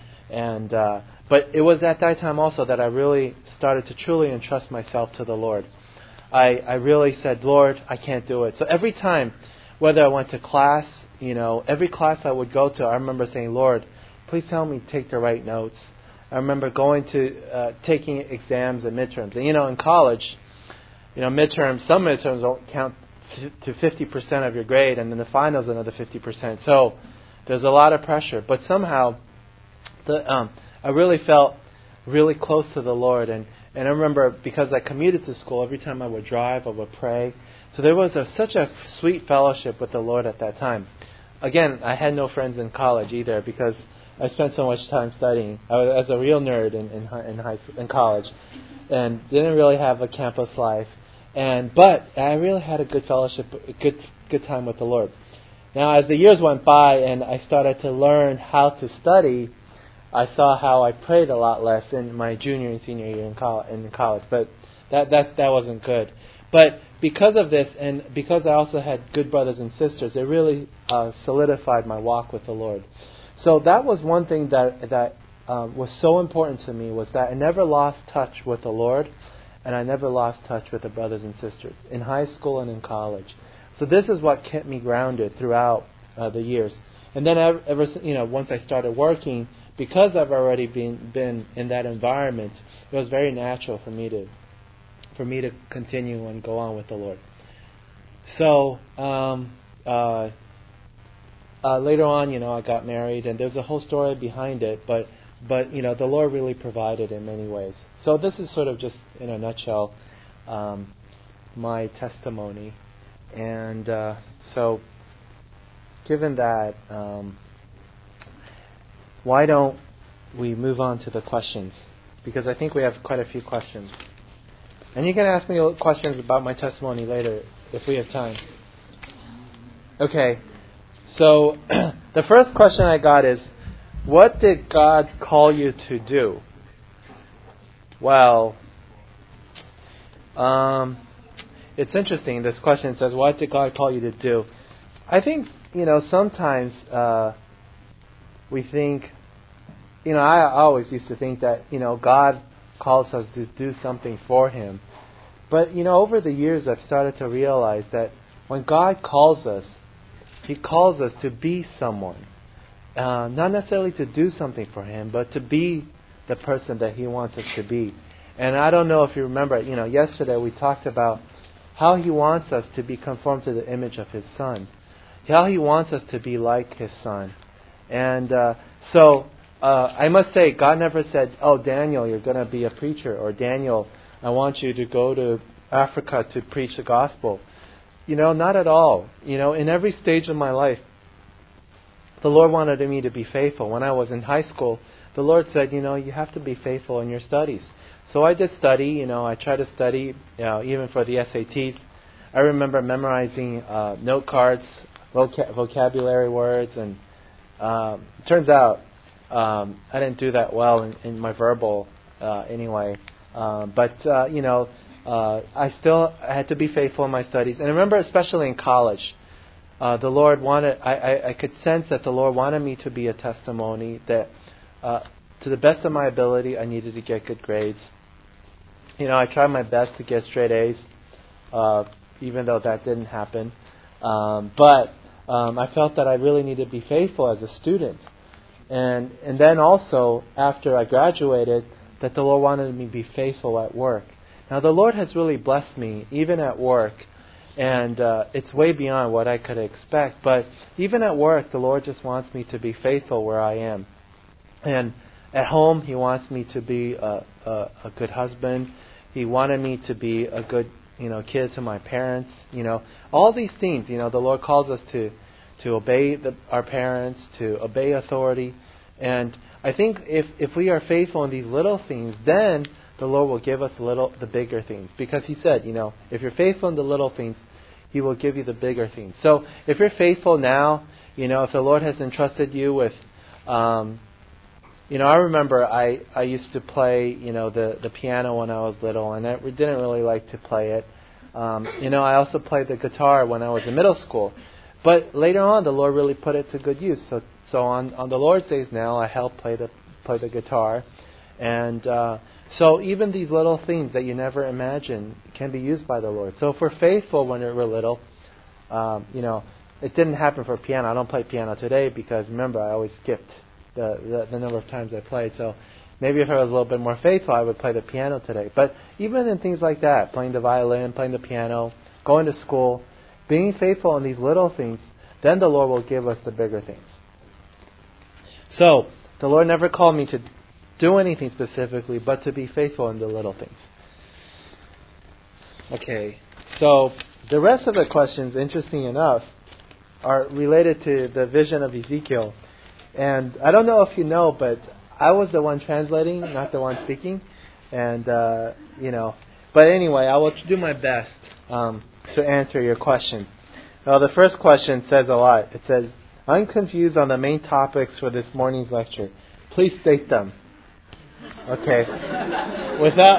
S1: And uh, but it was at that time also that I really started to truly entrust myself to the Lord. I, I really said, Lord, I can't do it. So every time, whether I went to class, you know, every class I would go to, I remember saying, Lord, please help me take the right notes. I remember going to, uh, taking exams and midterms. And, you know, in college, you know, midterms, some midterms don't count f- to fifty percent of your grade, and then the finals another fifty percent. So there's a lot of pressure. But somehow, the, um, I really felt really close to the Lord. And And I remember because I commuted to school, every time I would drive, I would pray. So there was a, such a sweet fellowship with the Lord at that time. Again, I had no friends in college either because I spent so much time studying. I was, I was a real nerd in in, in high in college, and didn't really have a campus life. And but I really had a good fellowship, a good good time with the Lord. Now, as the years went by, and I started to learn how to study, I saw how I prayed a lot less in my junior and senior year in college, in college, but that that that wasn't good. But because of this, and because I also had good brothers and sisters, it really uh, solidified my walk with the Lord. So that was one thing that that um, was so important to me, was that I never lost touch with the Lord, and I never lost touch with the brothers and sisters in high school and in college. So this is what kept me grounded throughout uh, the years. And then ever, ever you know once I started working, because I've already been been in that environment, it was very natural for me to for me to continue and go on with the Lord. So um, uh, uh, later on, you know, I got married, and there's a whole story behind it. But but you know, the Lord really provided in many ways. So this is sort of just in a nutshell um, my testimony. And uh, so, given that. Um, Why don't we move on to the questions? Because I think we have quite a few questions. And you can ask me questions about my testimony later if we have time. Okay, so the first question I got is, what did God call you to do? Well, um, it's interesting. This question says, what did God call you to do? I think, you know, sometimes uh, we think, you know, I always used to think that, you know, God calls us to do something for Him. But, you know, over the years I've started to realize that when God calls us, He calls us to be someone. Uh, not necessarily to do something for Him, but to be the person that He wants us to be. And I don't know if you remember, you know, yesterday we talked about how He wants us to be conformed to the image of His Son. How He wants us to be like His Son. And uh, so uh, I must say, God never said, oh, Daniel, you're going to be a preacher. Or Daniel, I want you to go to Africa to preach the gospel. You know, not at all. You know, in every stage of my life, the Lord wanted me to be faithful. When I was in high school, the Lord said, you know, you have to be faithful in your studies. So I did study, you know, I tried to study, you know, even for the S A Ts. I remember memorizing uh, note cards, voca- vocabulary words, and um, it turns out um, I didn't do that well in, in my verbal uh, anyway. Uh, but, uh, you know, uh, I still had to be faithful in my studies. And I remember especially in college, uh, the Lord wanted, I, I, I could sense that the Lord wanted me to be a testimony that uh, to the best of my ability, I needed to get good grades. You know, I tried my best to get straight A's, uh, even though that didn't happen. Um, but um, I felt that I really needed to be faithful as a student. And and then also, after I graduated, that the Lord wanted me to be faithful at work. Now, the Lord has really blessed me, even at work. And uh, it's way beyond what I could expect. But even at work, the Lord just wants me to be faithful where I am. And at home, He wants me to be a, a, a good husband. He wanted me to be a good, you know, kid to my parents. You know, all these things. You know, the Lord calls us to to obey the, our parents, to obey authority. And I think if if we are faithful in these little things, then the Lord will give us little the bigger things. Because He said, you know, if you're faithful in the little things, He will give you the bigger things. So if you're faithful now, you know, if the Lord has entrusted you with um, You know, I remember I, I used to play, you know, the, the piano when I was little, and I didn't really like to play it. Um, you know, I also played the guitar when I was in middle school. But later on, the Lord really put it to good use. So so on, on the Lord's days now, I help play the play the guitar. And uh, so even these little things that you never imagine can be used by the Lord. So if we're faithful when we're little, um, you know, it didn't happen for piano. I don't play piano today because, remember, I always skipped The, the the number of times I played. So maybe if I was a little bit more faithful, I would play the piano today. But even in things like that, playing the violin, playing the piano, going to school, being faithful in these little things, then the Lord will give us the bigger things. So the Lord never called me to do anything specifically, but to be faithful in the little things. Okay, so the rest of the questions, interesting enough, are related to the vision of Ezekiel. And I don't know if you know, but I was the one translating, not the one speaking. And, uh, you know, but anyway, I will do my best um, to answer your question. Now, the first question says a lot. It says, I'm confused on the main topics for this morning's lecture. Please state them. Okay. Without,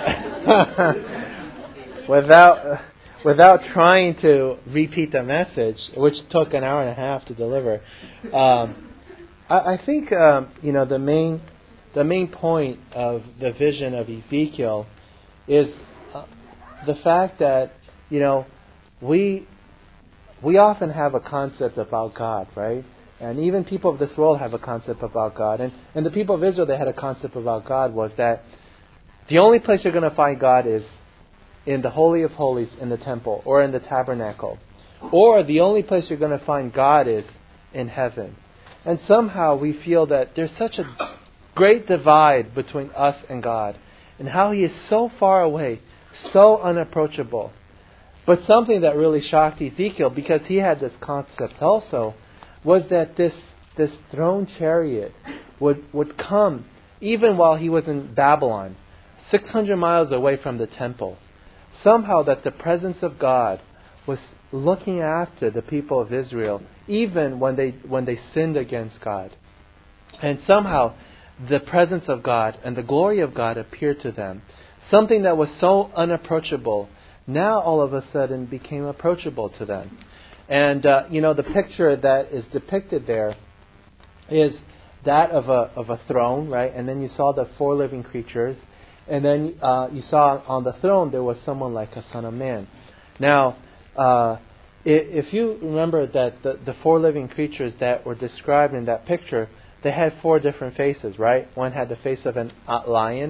S1: without, without trying to repeat the message, which took an hour and a half to deliver, um, I think um, you know the main the main point of the vision of Ezekiel is uh, the fact that you know we we often have a concept about God, right? And even people of this world have a concept about God. And and the people of Israel, they had a concept about God was that the only place you're going to find God is in the Holy of Holies in the temple or in the tabernacle, or the only place you're going to find God is in heaven. And somehow we feel that there's such a great divide between us and God, and how He is so far away, so unapproachable. But something that really shocked Ezekiel, because he had this concept also, was that this this throne chariot would, would come even while he was in Babylon, six hundred miles away from the temple. Somehow that the presence of God was looking after the people of Israel, even when they when they sinned against God. And somehow the presence of God and the glory of God appeared to them. Something that was so unapproachable, now all of a sudden became approachable to them. And uh, you know, the picture that is depicted there is that of a of a throne, right? And then you saw the four living creatures, and then uh, you saw on the throne there was someone like a son of man. Now, Uh, if you remember that the, the four living creatures that were described in that picture, they had four different faces, right? One had the face of a uh, lion,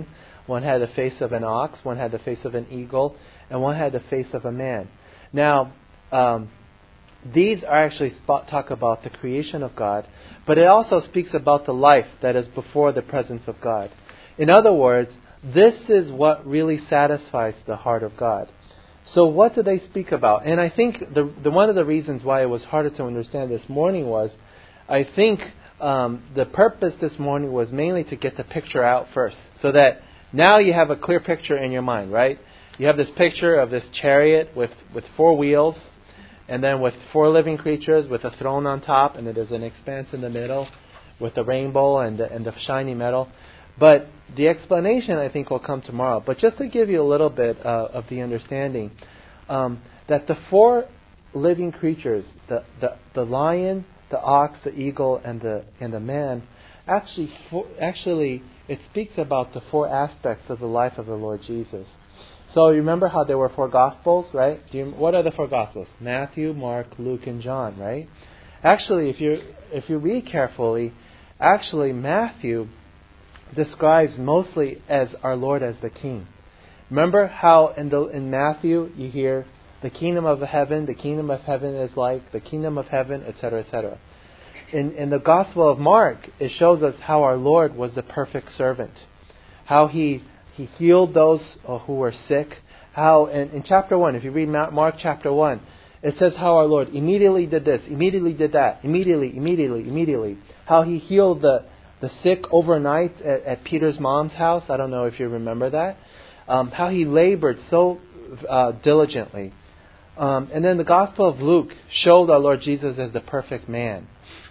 S1: one had the face of an ox, one had the face of an eagle, and one had the face of a man. Now, um, these are actually spot, talk about the creation of God, but it also speaks about the life that is before the presence of God. In other words, this is what really satisfies the heart of God. So what do they speak about? And I think the, the one of the reasons why it was harder to understand this morning was, I think um, the purpose this morning was mainly to get the picture out first, so that now you have a clear picture in your mind, right? You have this picture of this chariot with, with four wheels, and then with four living creatures with a throne on top, and then there's an expanse in the middle with the rainbow and the, and the shiny metal. But the explanation, I think, will come tomorrow. But just to give you a little bit uh, of the understanding, um, that the four living creatures, the, the, the lion, the ox, the eagle, and the and the man, actually, for, actually, it speaks about the four aspects of the life of the Lord Jesus. So you remember how there were four Gospels, right? Do you, what are the four Gospels? Matthew, Mark, Luke, and John, right? Actually, if you if you read carefully, actually Matthew describes mostly as our Lord as the King. Remember how in the in Matthew you hear the kingdom of heaven, the kingdom of heaven is like, the kingdom of heaven, et cetera, et cetera. In in the Gospel of Mark, it shows us how our Lord was the perfect servant, how he he healed those who were sick. How in, in chapter one, if you read Mark chapter one, it says how our Lord immediately did this, immediately did that, immediately, immediately, immediately. How he healed the the sick overnight at, at Peter's mom's house. I don't know if you remember that. Um, how he labored so uh, diligently. Um, and then the Gospel of Luke showed our Lord Jesus as the perfect man.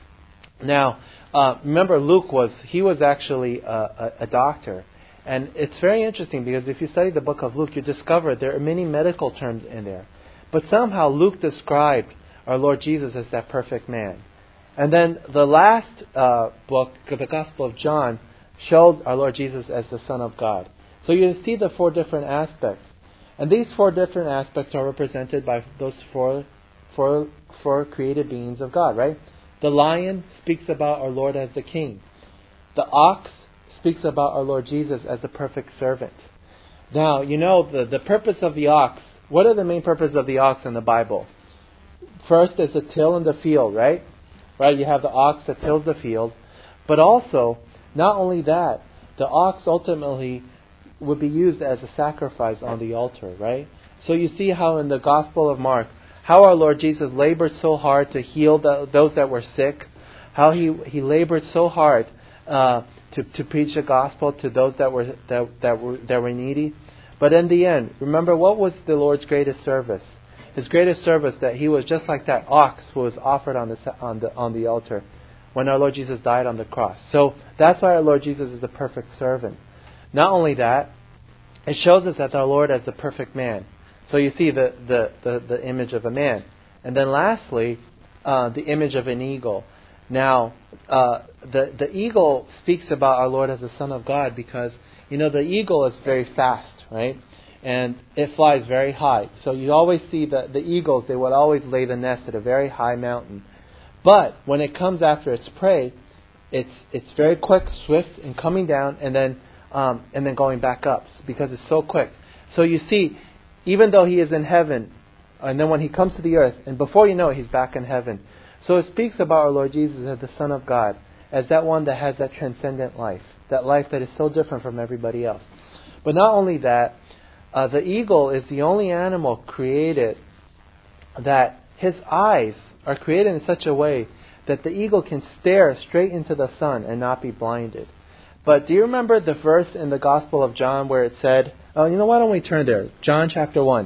S1: Now, uh, remember Luke was, he was actually a, a, a doctor. And it's very interesting because if you study the book of Luke, you discover there are many medical terms in there. But somehow Luke described our Lord Jesus as that perfect man. And then the last uh, book, the Gospel of John, showed our Lord Jesus as the Son of God. So you see the four different aspects. And these four different aspects are represented by those four, four, four created beings of God, right? The lion speaks about our Lord as the King. The ox speaks about our Lord Jesus as the perfect servant. Now, you know, the, the purpose of the ox, what are the main purposes of the ox in the Bible? First is the till in the field, right? Right, you have the ox that tills the field. But also, not only that, the ox ultimately would be used as a sacrifice on the altar, right? So you see how in the Gospel of Mark, how our Lord Jesus labored so hard to heal the, those that were sick, how he, he labored so hard uh, to, to preach the gospel to those that were that, that were that were needy. But in the end, remember, what was the Lord's greatest service? His greatest service, that he was just like that ox who was offered on the on the on the altar when our Lord Jesus died on the cross. So that's why our Lord Jesus is the perfect servant. Not only that, it shows us that our Lord as the perfect man. So you see the the, the, the image of a man. And then lastly, uh, the image of an eagle. Now, uh, the, the eagle speaks about our Lord as the Son of God because, you know, the eagle is very fast, right? And it flies very high. So you always see the, the eagles, they would always lay the nest at a very high mountain. But when it comes after its prey, it's it's very quick, swift, in coming down and then um, and then going back up because it's so quick. So you see, even though he is in heaven, and then when he comes to the earth, and before you know it, he's back in heaven. So it speaks about our Lord Jesus as the Son of God, as that one that has that transcendent life, that life that is so different from everybody else. But not only that, uh, the eagle is the only animal created that his eyes are created in such a way that the eagle can stare straight into the sun and not be blinded. But do you remember the verse in the Gospel of John where it said, oh, you know, why don't we turn there? John chapter one.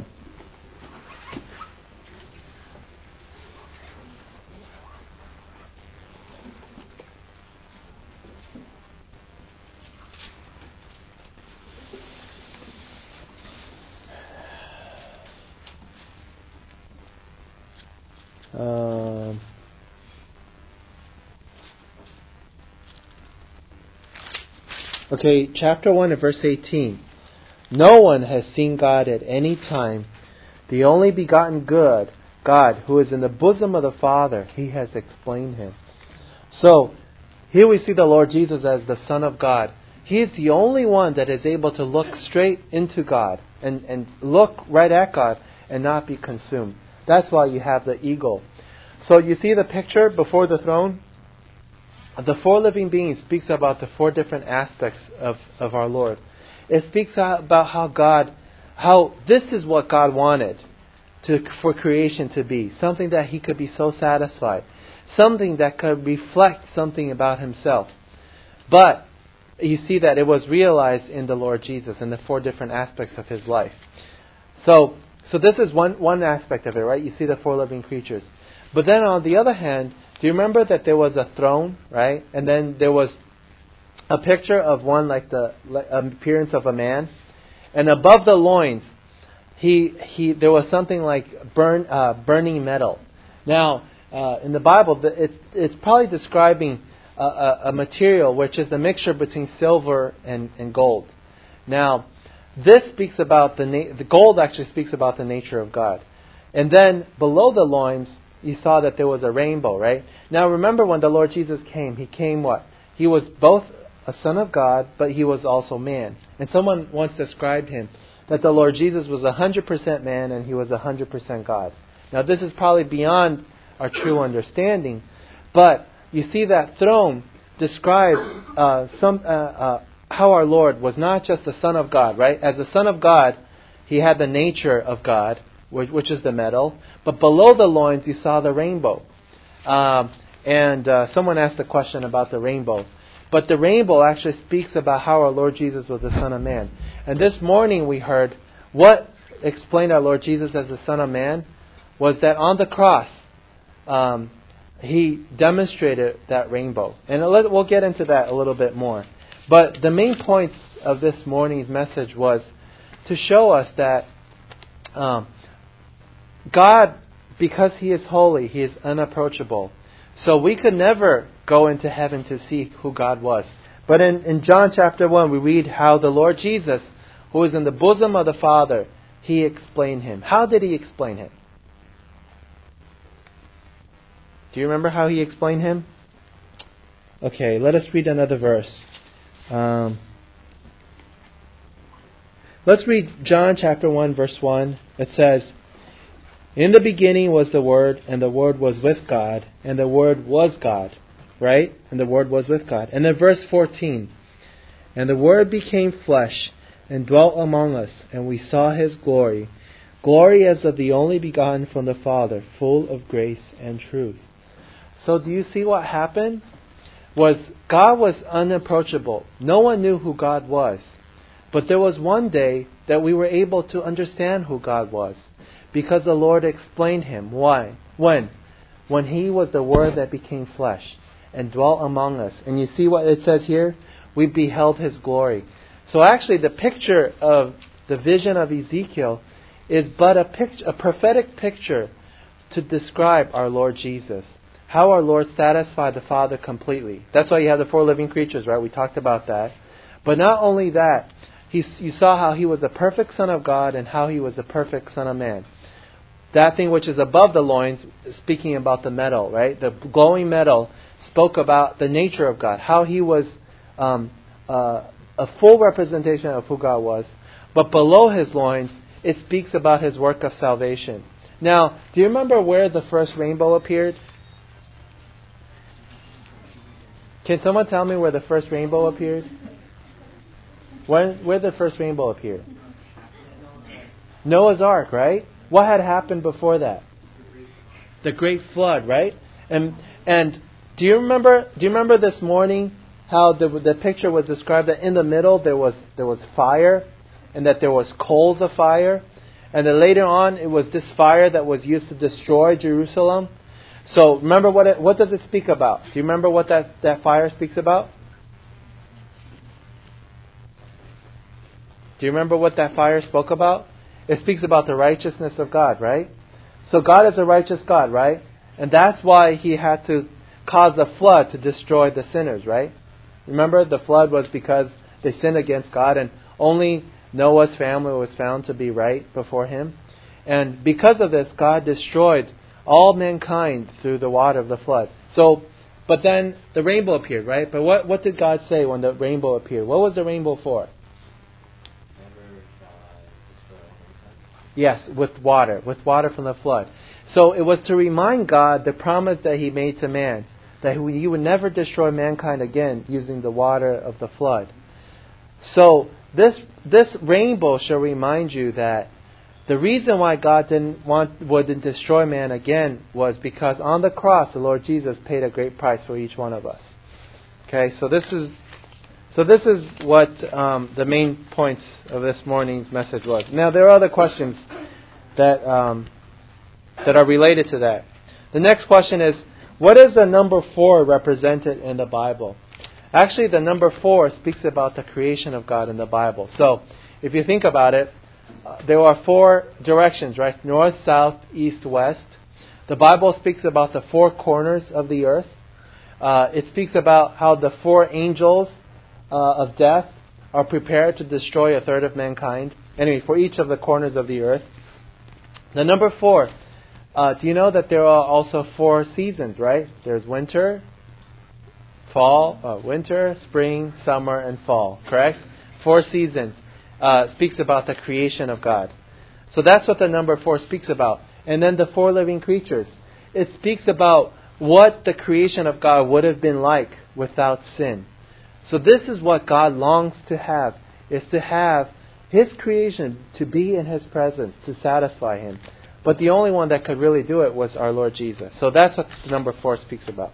S1: Um, okay, chapter one and verse eighteen. No one has seen God at any time. The only begotten good, God, who is in the bosom of the Father, He has explained Him. So, here we see the Lord Jesus as the Son of God. He is the only one that is able to look straight into God and, and look right at God and not be consumed. That's why you have the eagle. So you see the picture before the throne? The four living beings speaks about the four different aspects of, of our Lord. It speaks about how God, how this is what God wanted to for creation to be. Something that He could be so satisfied. Something that could reflect something about Himself. But you see that it was realized in the Lord Jesus in the four different aspects of His life. So, so this is one, one aspect of it, right? You see the four living creatures. But then on the other hand, do you remember that there was a throne, right? And then there was a picture of one like the like, appearance of a man. And above the loins, he he there was something like burn uh, burning metal. Now, uh, in the Bible, it's it's probably describing a, a, a material which is a mixture between silver and, and gold. Now, this speaks about the na- the gold actually speaks about the nature of God. And then below the loins, you saw that there was a rainbow, right? Now remember when the Lord Jesus came, He came what? He was both a Son of God, but He was also man. And someone once described Him that the Lord Jesus was one hundred percent man and He was one hundred percent God. Now this is probably beyond our true understanding, but you see that throne describes uh, some uh, uh, how our Lord was not just the Son of God, right? As the Son of God, He had the nature of God, which is the metal. But below the loins, you saw the rainbow. Um, and uh, someone asked a question about the rainbow. But the rainbow actually speaks about how our Lord Jesus was the Son of Man. And this morning we heard what explained our Lord Jesus as the Son of Man was that on the cross, um, He demonstrated that rainbow. And we'll get into that a little bit more. But the main points of this morning's message was to show us that um, God, because He is holy, He is unapproachable. So we could never go into heaven to see who God was. But in, in John chapter one, we read how the Lord Jesus, who is in the bosom of the Father, He explained Him. How did He explain Him? Do you remember how He explained Him? Okay, let us read another verse. Um, let's read John chapter one, verse one. It says, "In the beginning was the Word, and the Word was with God, and the Word was God." Right? And the Word was with God. And then verse fourteen. "And the Word became flesh, and dwelt among us, and we saw His glory. Glory as of the only begotten from the Father, full of grace and truth." So do you see what happened? Was God was unapproachable. No one knew who God was. But there was one day that we were able to understand who God was. Because the Lord explained Him. Why? When? When He was the Word that became flesh and dwelt among us. And you see what it says here? We beheld His glory. So actually the picture of the vision of Ezekiel is but a picture, a prophetic picture to describe our Lord Jesus. How our Lord satisfied the Father completely. That's why you have the four living creatures, right? We talked about that. But not only that, he, you saw how He was a perfect Son of God and how He was a perfect Son of Man. That thing which is above the loins, speaking about the metal, right? The glowing metal spoke about the nature of God, how He was um, uh, a full representation of who God was. But below His loins, it speaks about His work of salvation. Now, do you remember where the first rainbow appeared? Can someone tell me where the first rainbow appeared? When, where did the first rainbow appear? Noah's Ark, right? What had happened before that? The great flood, right? And and do you remember? Do you remember this morning how the the picture was described that in the middle there was there was fire, and that there was coals of fire, and then later on it was this fire that was used to destroy Jerusalem. So remember what it, what does it speak about? Do you remember what that, that fire speaks about? Do you remember what that fire spoke about? It speaks about the righteousness of God, right? So God is a righteous God, right? And that's why He had to cause a flood to destroy the sinners, right? Remember, the flood was because they sinned against God, and only Noah's family was found to be right before Him. And because of this, God destroyed all mankind through the water of the flood. So But then the rainbow appeared, right? But what, what did God say when the rainbow appeared? What was the rainbow for? Yes, with water, with water from the flood. So it was to remind God the promise that He made to man, that He would never destroy mankind again using the water of the flood. So this this rainbow shall remind you that the reason why God didn't want wouldn't destroy man again was because on the cross the Lord Jesus paid a great price for each one of us. Okay, so this is so this is what um, the main points of this morning's message was. Now there are other questions that um, that are related to that. The next question is, what is the number four represented in the Bible? Actually, the number four speaks about the creation of God in the Bible. So, if you think about it, uh, there are four directions, right? North, south, east, west. The Bible speaks about the four corners of the earth. Uh, it speaks about how the four angels uh, of death are prepared to destroy a third of mankind. Anyway, for each of the corners of the earth. The number four, uh, do you know that there are also four seasons, right? There's winter, fall, uh, winter, spring, summer, and fall, correct? Four seasons uh, speaks about the creation of God. So that's what the number four speaks about. And then the four living creatures. It speaks about what the creation of God would have been like without sin. So this is what God longs to have, is to have His creation to be in His presence, to satisfy Him. But the only one that could really do it was our Lord Jesus. So that's what number four speaks about.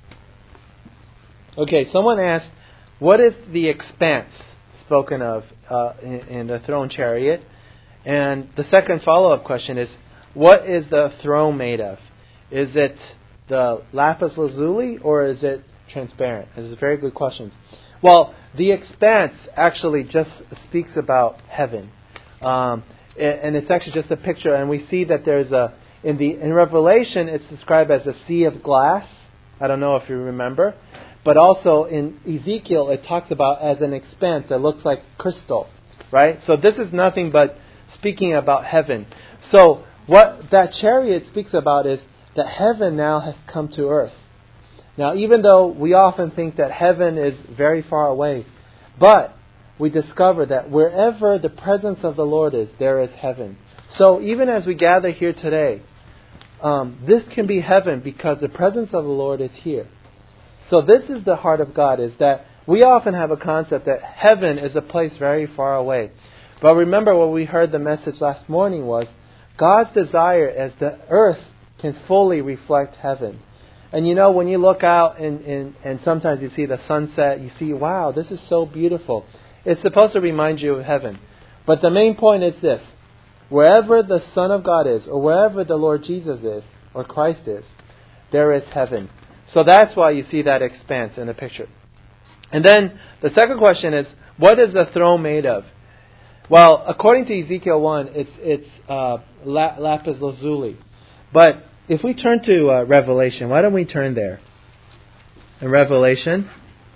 S1: Okay, someone asked, what is the expanse spoken of uh, in, in the throne chariot? And the second follow-up question is, what is the throne made of? Is it the lapis lazuli or is it transparent? This is a very good question. Well, the expanse actually just speaks about heaven. Um, and it's actually just a picture. And we see that there's a, in the in Revelation, it's described as a sea of glass. I don't know if you remember. But also in Ezekiel, it talks about as an expanse that looks like crystal, right? So this is nothing but speaking about heaven. So what that chariot speaks about is that heaven now has come to earth. Now, even though we often think that heaven is very far away, but we discover that wherever the presence of the Lord is, there is heaven. So even as we gather here today, um, this can be heaven because the presence of the Lord is here. So this is the heart of God, is that we often have a concept that heaven is a place very far away. But remember what we heard the message last morning was, God's desire is that earth can fully reflect heaven. And you know, when you look out and, and, and sometimes you see the sunset, you see, wow, this is so beautiful. It's supposed to remind you of heaven. But the main point is this, wherever the Son of God is, or wherever the Lord Jesus is, or Christ is, there is heaven. So that's why you see that expanse in the picture. And then the second question is, what is the throne made of? Well, according to Ezekiel one, it's it's uh, la- lapis lazuli. But if we turn to uh, Revelation, why don't we turn there? In Revelation,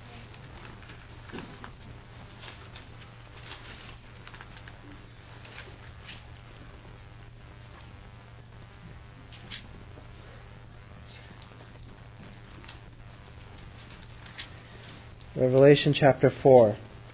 S1: Revelation chapter four.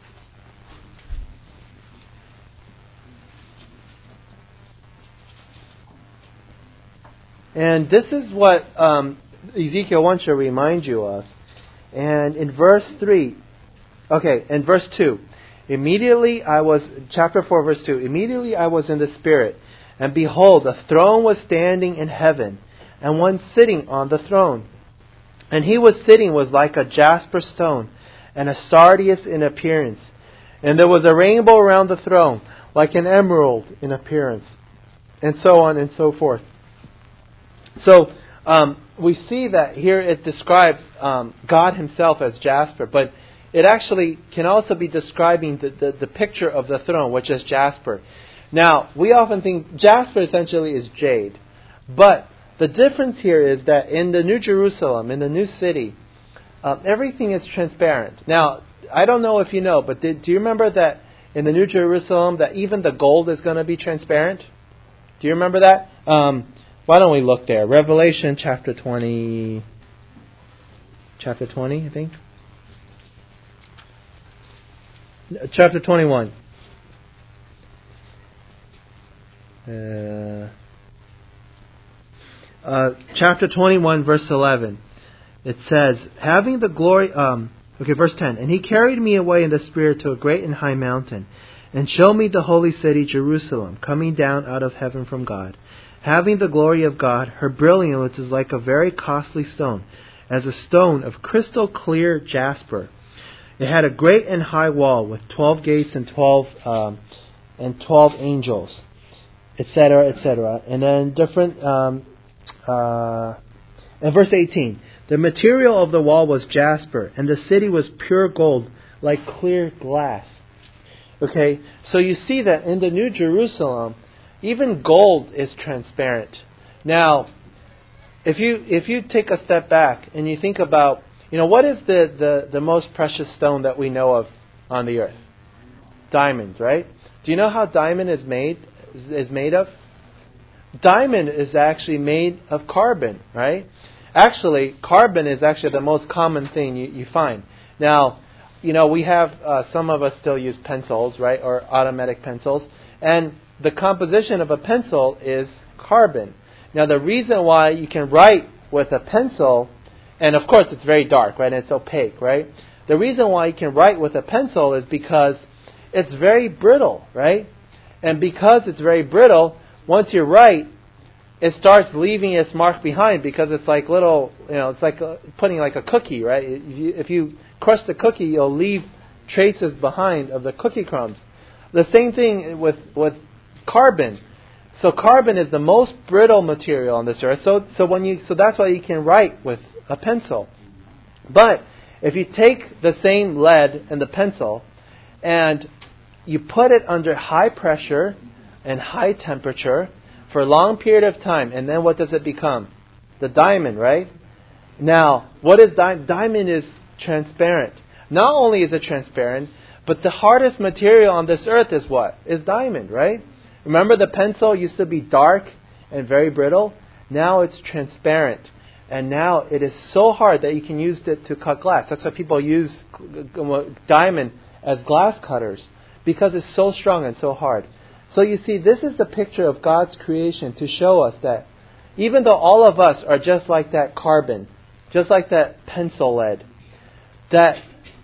S1: And this is what um, Ezekiel one should remind you of. And in verse three, okay, in verse two, immediately I was, chapter four, verse two, immediately I was in the Spirit, and behold, a throne was standing in heaven, and one sitting on the throne. And he was sitting was like a jasper stone, and a sardius in appearance. And there was a rainbow around the throne, like an emerald in appearance. And so on and so forth. So um, we see that here it describes um, God Himself as jasper, but it actually can also be describing the, the, the picture of the throne, which is jasper. Now, we often think jasper essentially is jade, but the difference here is that in the New Jerusalem, in the new city, uh, everything is transparent. Now, I don't know if you know, but did, do you remember that in the New Jerusalem that even the gold is going to be transparent? Do you remember that? Um, Why don't we look there? Revelation chapter twenty, chapter twenty, I think. Chapter twenty-one. Uh, uh, chapter twenty-one, verse eleven. It says, having the glory... Um, okay, verse ten. And he carried me away in the Spirit to a great and high mountain, and showed me the holy city, Jerusalem, coming down out of heaven from God, having the glory of God. Her brilliance is like a very costly stone, as a stone of crystal clear jasper. It had a great and high wall with twelve gates and twelve um, and twelve angels, et cetera, et cetera. And then different. Um, uh, and verse eighteen. The material of the wall was jasper, and the city was pure gold, like clear glass. Okay, so you see that in the New Jerusalem, even gold is transparent. Now, if you if you take a step back and you think about, you know, what is the, the, the most precious stone that we know of on the earth? Diamonds, right? Do you know how diamond is made? Is made of? Diamond is actually made of carbon, right? Actually, carbon is actually the most common thing you, you find. Now, you know, we have, uh, some of us still use pencils, right, or automatic pencils. And the composition of a pencil is carbon. Now, the reason why you can write with a pencil, and of course it's very dark, right, and it's opaque, right? The reason why you can write with a pencil is because it's very brittle, right? And because it's very brittle, once you write, it starts leaving its mark behind, because it's like little, you know, it's like a, putting like a cookie, right? If you, if you crush the cookie, you'll leave traces behind of the cookie crumbs. The same thing with with carbon. So carbon is the most brittle material on this earth. So so when you so that's why you can write with a pencil. But if you take the same lead and the pencil and you put it under high pressure and high temperature for a long period of time, and then what does it become? The diamond, right? Now, what is diamond? Diamond is transparent. Not only is it transparent, but the hardest material on this earth is what? Is diamond, right? Remember, the pencil used to be dark and very brittle. Now it's transparent. And now it is so hard that you can use it to cut glass. That's why people use diamond as glass cutters, because it's so strong and so hard. So you see, this is the picture of God's creation to show us that even though all of us are just like that carbon, just like that pencil lead, that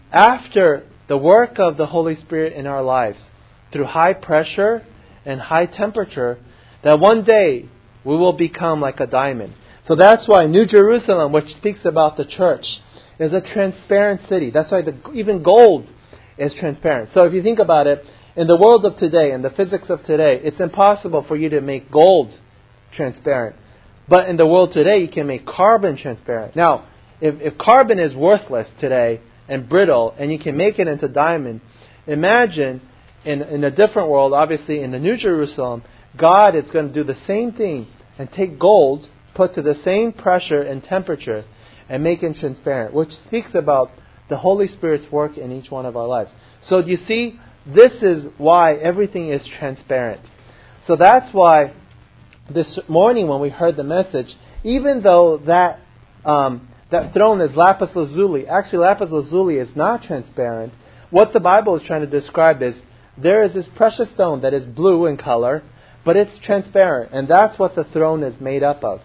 S1: after the work of the Holy Spirit in our lives, through high pressure and high temperature, that one day we will become like a diamond. So that's why New Jerusalem, which speaks about the church, is a transparent city. That's why the, even gold is transparent. So if you think about it, in the world of today, in the physics of today, it's impossible for you to make gold transparent. But in the world today, you can make carbon transparent. Now, if, if carbon is worthless today and brittle, and you can make it into diamond, imagine in, in a different world, obviously in the New Jerusalem, God is going to do the same thing and take gold, put to the same pressure and temperature, and make it transparent, which speaks about the Holy Spirit's work in each one of our lives. So do you see, this is why everything is transparent. So that's why this morning when we heard the message, even though that um, that throne is lapis lazuli, actually lapis lazuli is not transparent. What the Bible is trying to describe is there is this precious stone that is blue in color, but it's transparent, and that's what the throne is made up of.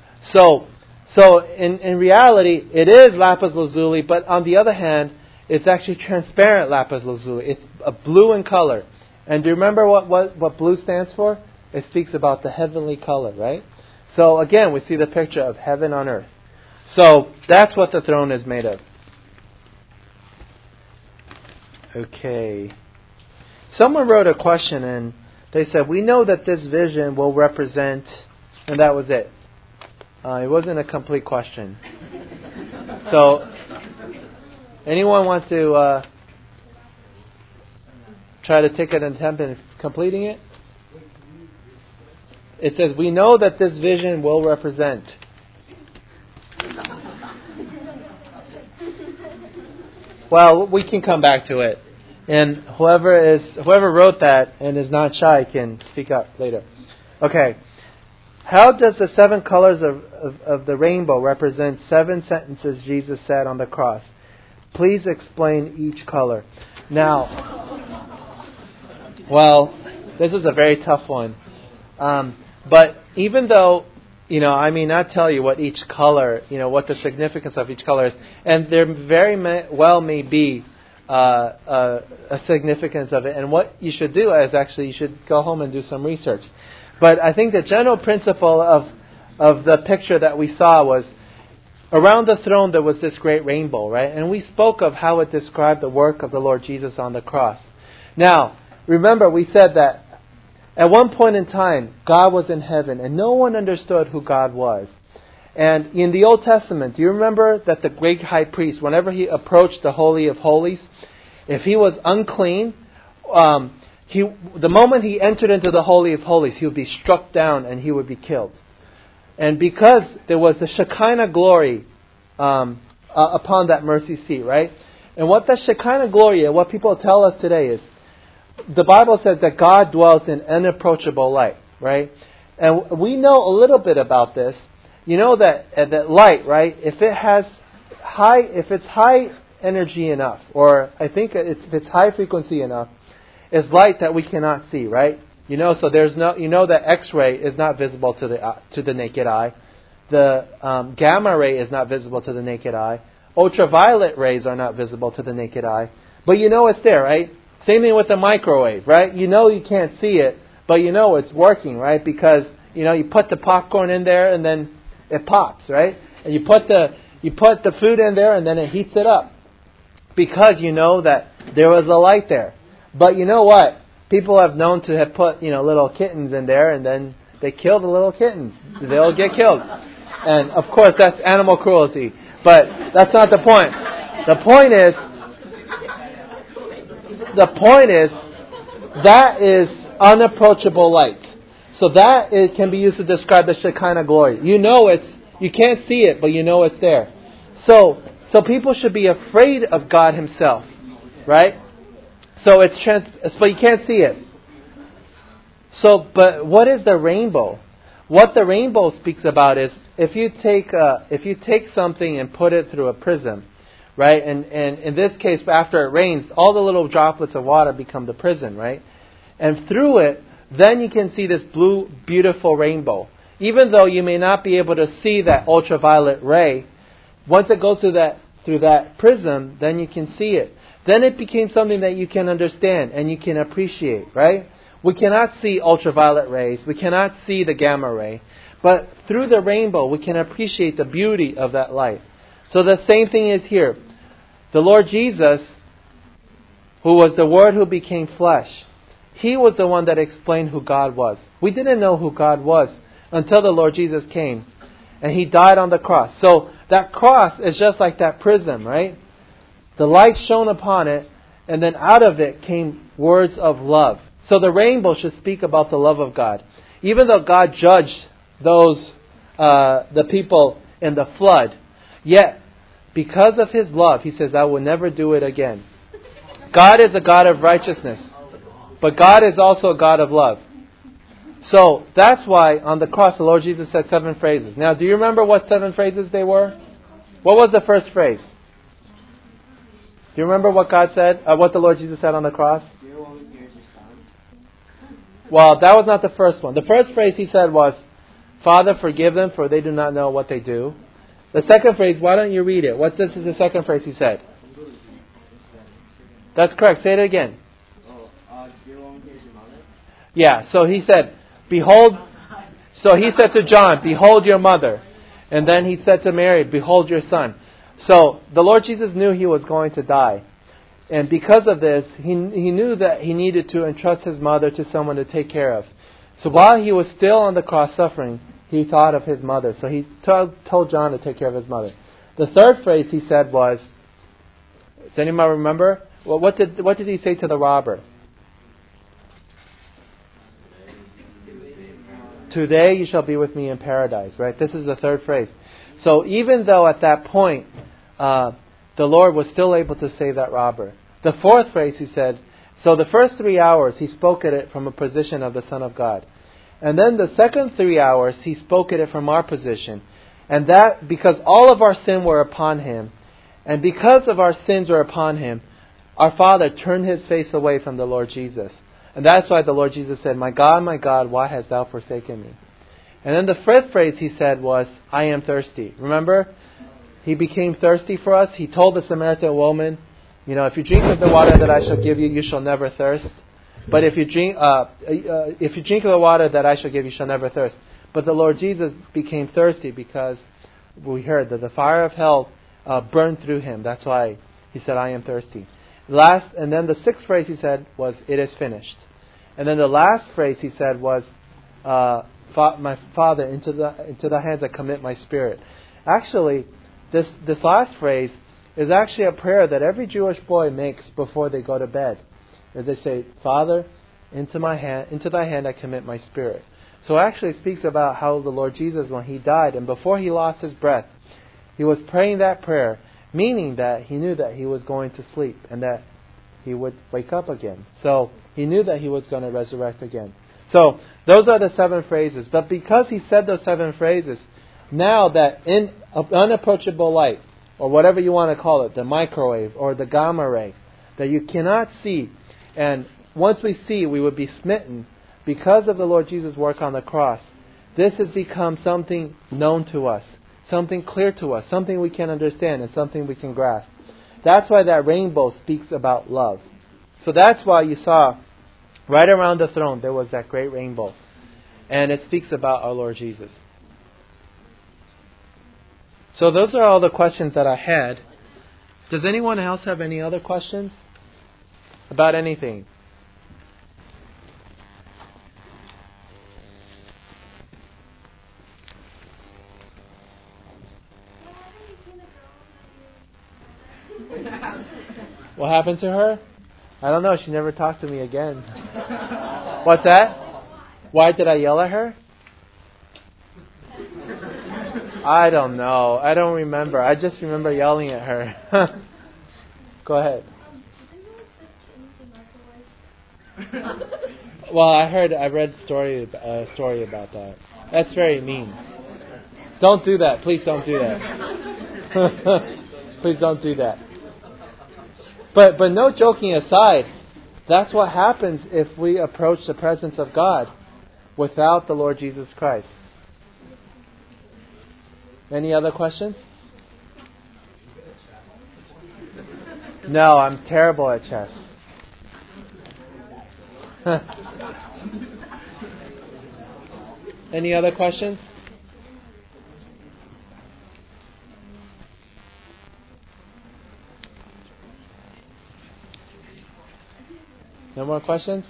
S1: So, so in, in reality, it is lapis lazuli, but on the other hand, it's actually transparent lapis lazuli. It's a blue in color. And do you remember what, what, what blue stands for? It speaks about the heavenly color, right? So again, we see the picture of heaven on earth. So that's what the throne is made of. Okay. Someone wrote a question and they said, we know that this vision will represent, and that was it. Uh, it wasn't a complete question. So, anyone wants to uh, try to take an attempt in completing it? It says, we know that this vision will represent. Well, we can come back to it. And whoever is whoever wrote that and is not shy can speak up later. Okay.
S2: How does the seven colors of, of, of the rainbow represent seven sentences Jesus said on the cross? Please explain each color. Now, well, this is a very tough one. Um, but even though, you know, I may not tell you what each color, you know, what the significance of each color is, and there very may, well may be uh, uh, a significance of it. And what you should do is actually you should go home and do some research. But I think the general principle of of the picture that we saw was around the throne there was this great rainbow, right? And we spoke of how it described the work of the Lord Jesus on the cross. Now, remember we said that at one point in time, God was in heaven and no one understood who God was. And in the Old Testament, do you remember that the great high priest, whenever he approached the Holy of Holies, if he was unclean, um, he, the moment he entered into the Holy of Holies, he would be struck down and he would be killed. And because there was the Shekinah glory um, uh, upon that mercy seat, right? And what that Shekinah glory, and what people tell us today is, the Bible says that God dwells in unapproachable light, right? And we know a little bit about this. You know that uh, that light, right? If it has high, if it's high energy enough, or I think it's, if it's high frequency enough, it's light that we cannot see, right? You know, so there's no, you know that X-ray is not visible to the uh, to the naked eye. The um, gamma ray is not visible to the naked eye. Ultraviolet rays are not visible to the naked eye. But you know it's there, right? Same thing with the microwave, right? You know you can't see it, but you know it's working, right? Because, you know, you put the popcorn in there and then it pops, right? And you put the you put the food in there and then it heats it up. Because you know that there was a light there. But you know what? People have known to have put, you know, little kittens in there and then they kill the little kittens. They'll get killed. And of course that's animal cruelty. But that's not the point. The point is, the point is, that is unapproachable light. So that is, can be used to describe the Shekinah glory. You know it's, you can't see it, but you know it's there. So, so people should be afraid of God Himself, right? So it's trans, but you can't see it. So, but what is the rainbow? What the rainbow speaks about is if you take uh, if you take something and put it through a prism, right? And and in this case, after it rains, all the little droplets of water become the prism, right? And through it, then you can see this blue, beautiful rainbow. Even though you may not be able to see that ultraviolet ray, once it goes through that through that prism, then you can see it. Then it became something that you can understand and you can appreciate, right? We cannot see ultraviolet rays. We cannot see the gamma ray. But through the rainbow, we can appreciate the beauty of that light. So the same thing is here. The Lord Jesus, who was the Word who became flesh, He was the one that explained who God was. We didn't know who God was until the Lord Jesus came. And He died on the cross. So that cross is just like that prism, right? The light shone upon it, and then out of it came words of love. So the rainbow should speak about the love of God. Even though God judged those, uh, the people in the flood, yet because of His love, He says, I will never do it again. God is a God of righteousness, but God is also a God of love. So that's why on the cross the Lord Jesus said seven phrases. Now, do you remember what seven phrases they were? What was the first phrase? Do you remember what God said, uh, what the Lord Jesus said on the cross? Well, that was not the first one. The first phrase He said was, Father, forgive them, for they do not know what they do. The second phrase, why don't you read it? What this is the second phrase He said? That's correct. Say it again. Yeah, so He said, behold, so He said to John, behold your mother. And then He said to Mary, behold your son. So the Lord Jesus knew He was going to die. And because of this, he, he knew that He needed to entrust His mother to someone to take care of. So while He was still on the cross suffering, He thought of His mother. So He told, told John to take care of His mother. The third phrase He said was, does anyone remember? Well, what did what did He say to the robber? Today you shall be with me in paradise, right? This is the third phrase. So even though at that point, uh, the Lord was still able to save that robber. The fourth phrase He said, so the first three hours He spoke at it from a position of the Son of God. And then the second three hours, He spoke it from our position. And that, because all of our sin were upon Him, and because of our sins were upon Him, our Father turned His face away from the Lord Jesus. And that's why the Lord Jesus said, "My God, my God, why hast thou forsaken me?" And then the fifth phrase He said was, "I am thirsty." Remember? He became thirsty for us. He told the Samaritan woman, you know, "If you drink of the water that I shall give you, you shall never thirst. But if you drink, uh, uh, if you drink of the water that I shall give you, you shall never thirst." But the Lord Jesus became thirsty because we heard that the fire of hell uh, burned through Him. That's why He said, "I am thirsty." Last, and then the sixth phrase He said was, "It is finished." And then the last phrase He said was, uh, fa- "My Father, into the into the hands I commit my spirit." Actually, this this last phrase is actually a prayer that every Jewish boy makes before they go to bed. As they say, "Father, into my hand, into Thy hand I commit my spirit." So it actually speaks about how the Lord Jesus, when He died and before He lost His breath, He was praying that prayer, meaning that He knew that He was going to sleep and that He would wake up again. So He knew that He was going to resurrect again. So those are the seven phrases. But because He said those seven phrases, now that in unapproachable light, or whatever you want to call it, the microwave or the gamma ray, that you cannot see, and once we see, we would be smitten because of the Lord Jesus' work on the cross. This has become something known to us, something clear to us, something we can understand, and something we can grasp. That's why that rainbow speaks about love. So that's why you saw right around the throne there was that great rainbow. And it speaks about our Lord Jesus. So those are all the questions that I had. Does anyone else have any other questions about anything? What happened to her? I don't know. She never talked to me again. What's that? Why did I yell at her? I don't know. I don't remember. I just remember yelling at her. Go ahead. Well, I heard, I read a story, a story about that. That's very mean. Don't do that. Please don't do that. Please don't do that. But but no joking aside, that's what happens if we approach the presence of God without the Lord Jesus Christ. Any other questions? No, I'm terrible at chess. Any other questions? No more questions?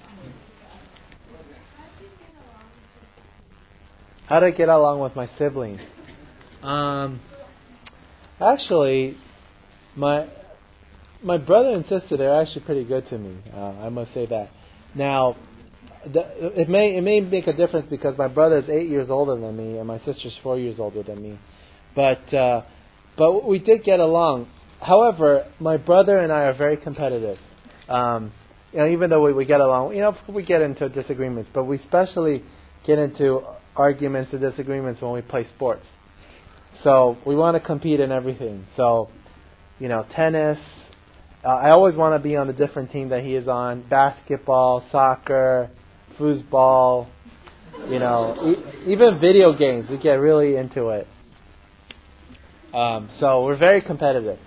S2: How do I get along with my siblings? Um, actually, my my brother and sister, they're actually pretty good to me. Uh, I must say that. Now, the, it may it may make a difference because my brother is eight years older than me and my sister's four years older than me. But uh, but we did get along. However, my brother and I are very competitive. Um, you know, even though we, we get along, you know, we get into disagreements, but we especially get into arguments and disagreements when we play sports. So we want to compete in everything. So, you know, tennis. Uh, I always want to be on the different team that he is on. Basketball, soccer, foosball. You know, e- even video games. We get really into it. Um, so we're very competitive.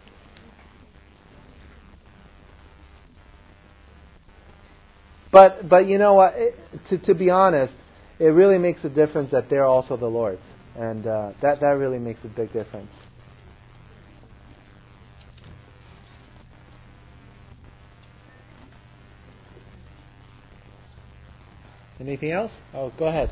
S2: But but you know what? It, to to be honest, it really makes a difference that they're also the Lord's, and uh, that that really makes a big difference. Anything else? Oh, go ahead.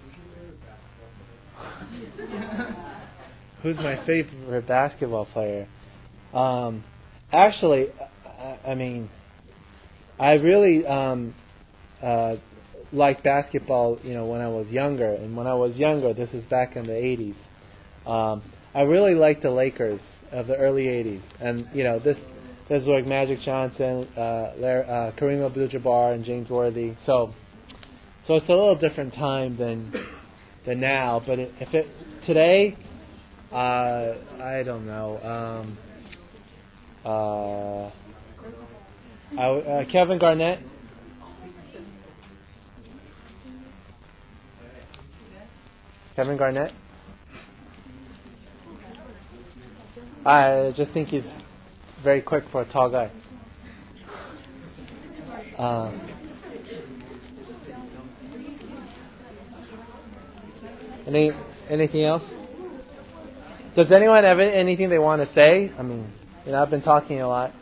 S2: Who's my favorite basketball player? Um, actually, I, I mean, I really um, uh, liked basketball. You know, when I was younger, and when I was younger, this is back in the eighties. Um, I really liked the Lakers of the early eighties, and you know, this this was like Magic Johnson, uh, Larry, uh, Kareem Abdul-Jabbar, and James Worthy. So. So it's a little different time than than now. But it, if it today, uh, I don't know. Um, uh, I, uh, Kevin Garnett. Kevin Garnett. I just think he's very quick for a tall guy. Uh, any anything else? Does anyone have anything they want to say? I mean, you know, I've been talking a lot.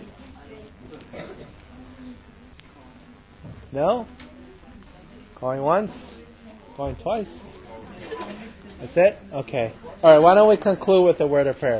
S2: No? Going once? Going twice? That's it? Okay. All right, why don't we conclude with a word of prayer?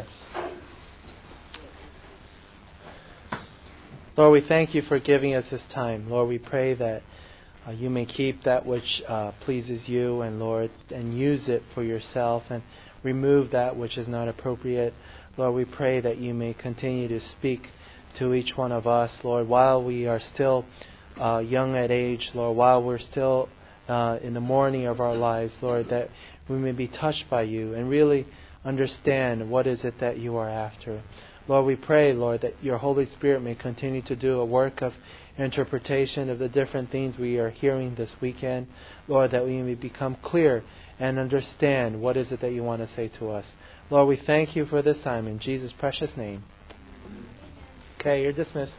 S2: Lord, we thank you for giving us this time. Lord, we pray that uh, you may keep that which uh, pleases you, and Lord, and use it for yourself, and remove that which is not appropriate. Lord, we pray that you may continue to speak to each one of us, Lord, while we are still uh, young at age, Lord, while we're still uh, in the morning of our lives, Lord, that we may be touched by you and really understand what is it that you are after. Lord, we pray, Lord, that your Holy Spirit may continue to do a work of interpretation of the different things we are hearing this weekend. Lord, that we may become clear and understand what is it that you want to say to us. Lord, we thank you for this time in Jesus' precious name. Okay, you're dismissed.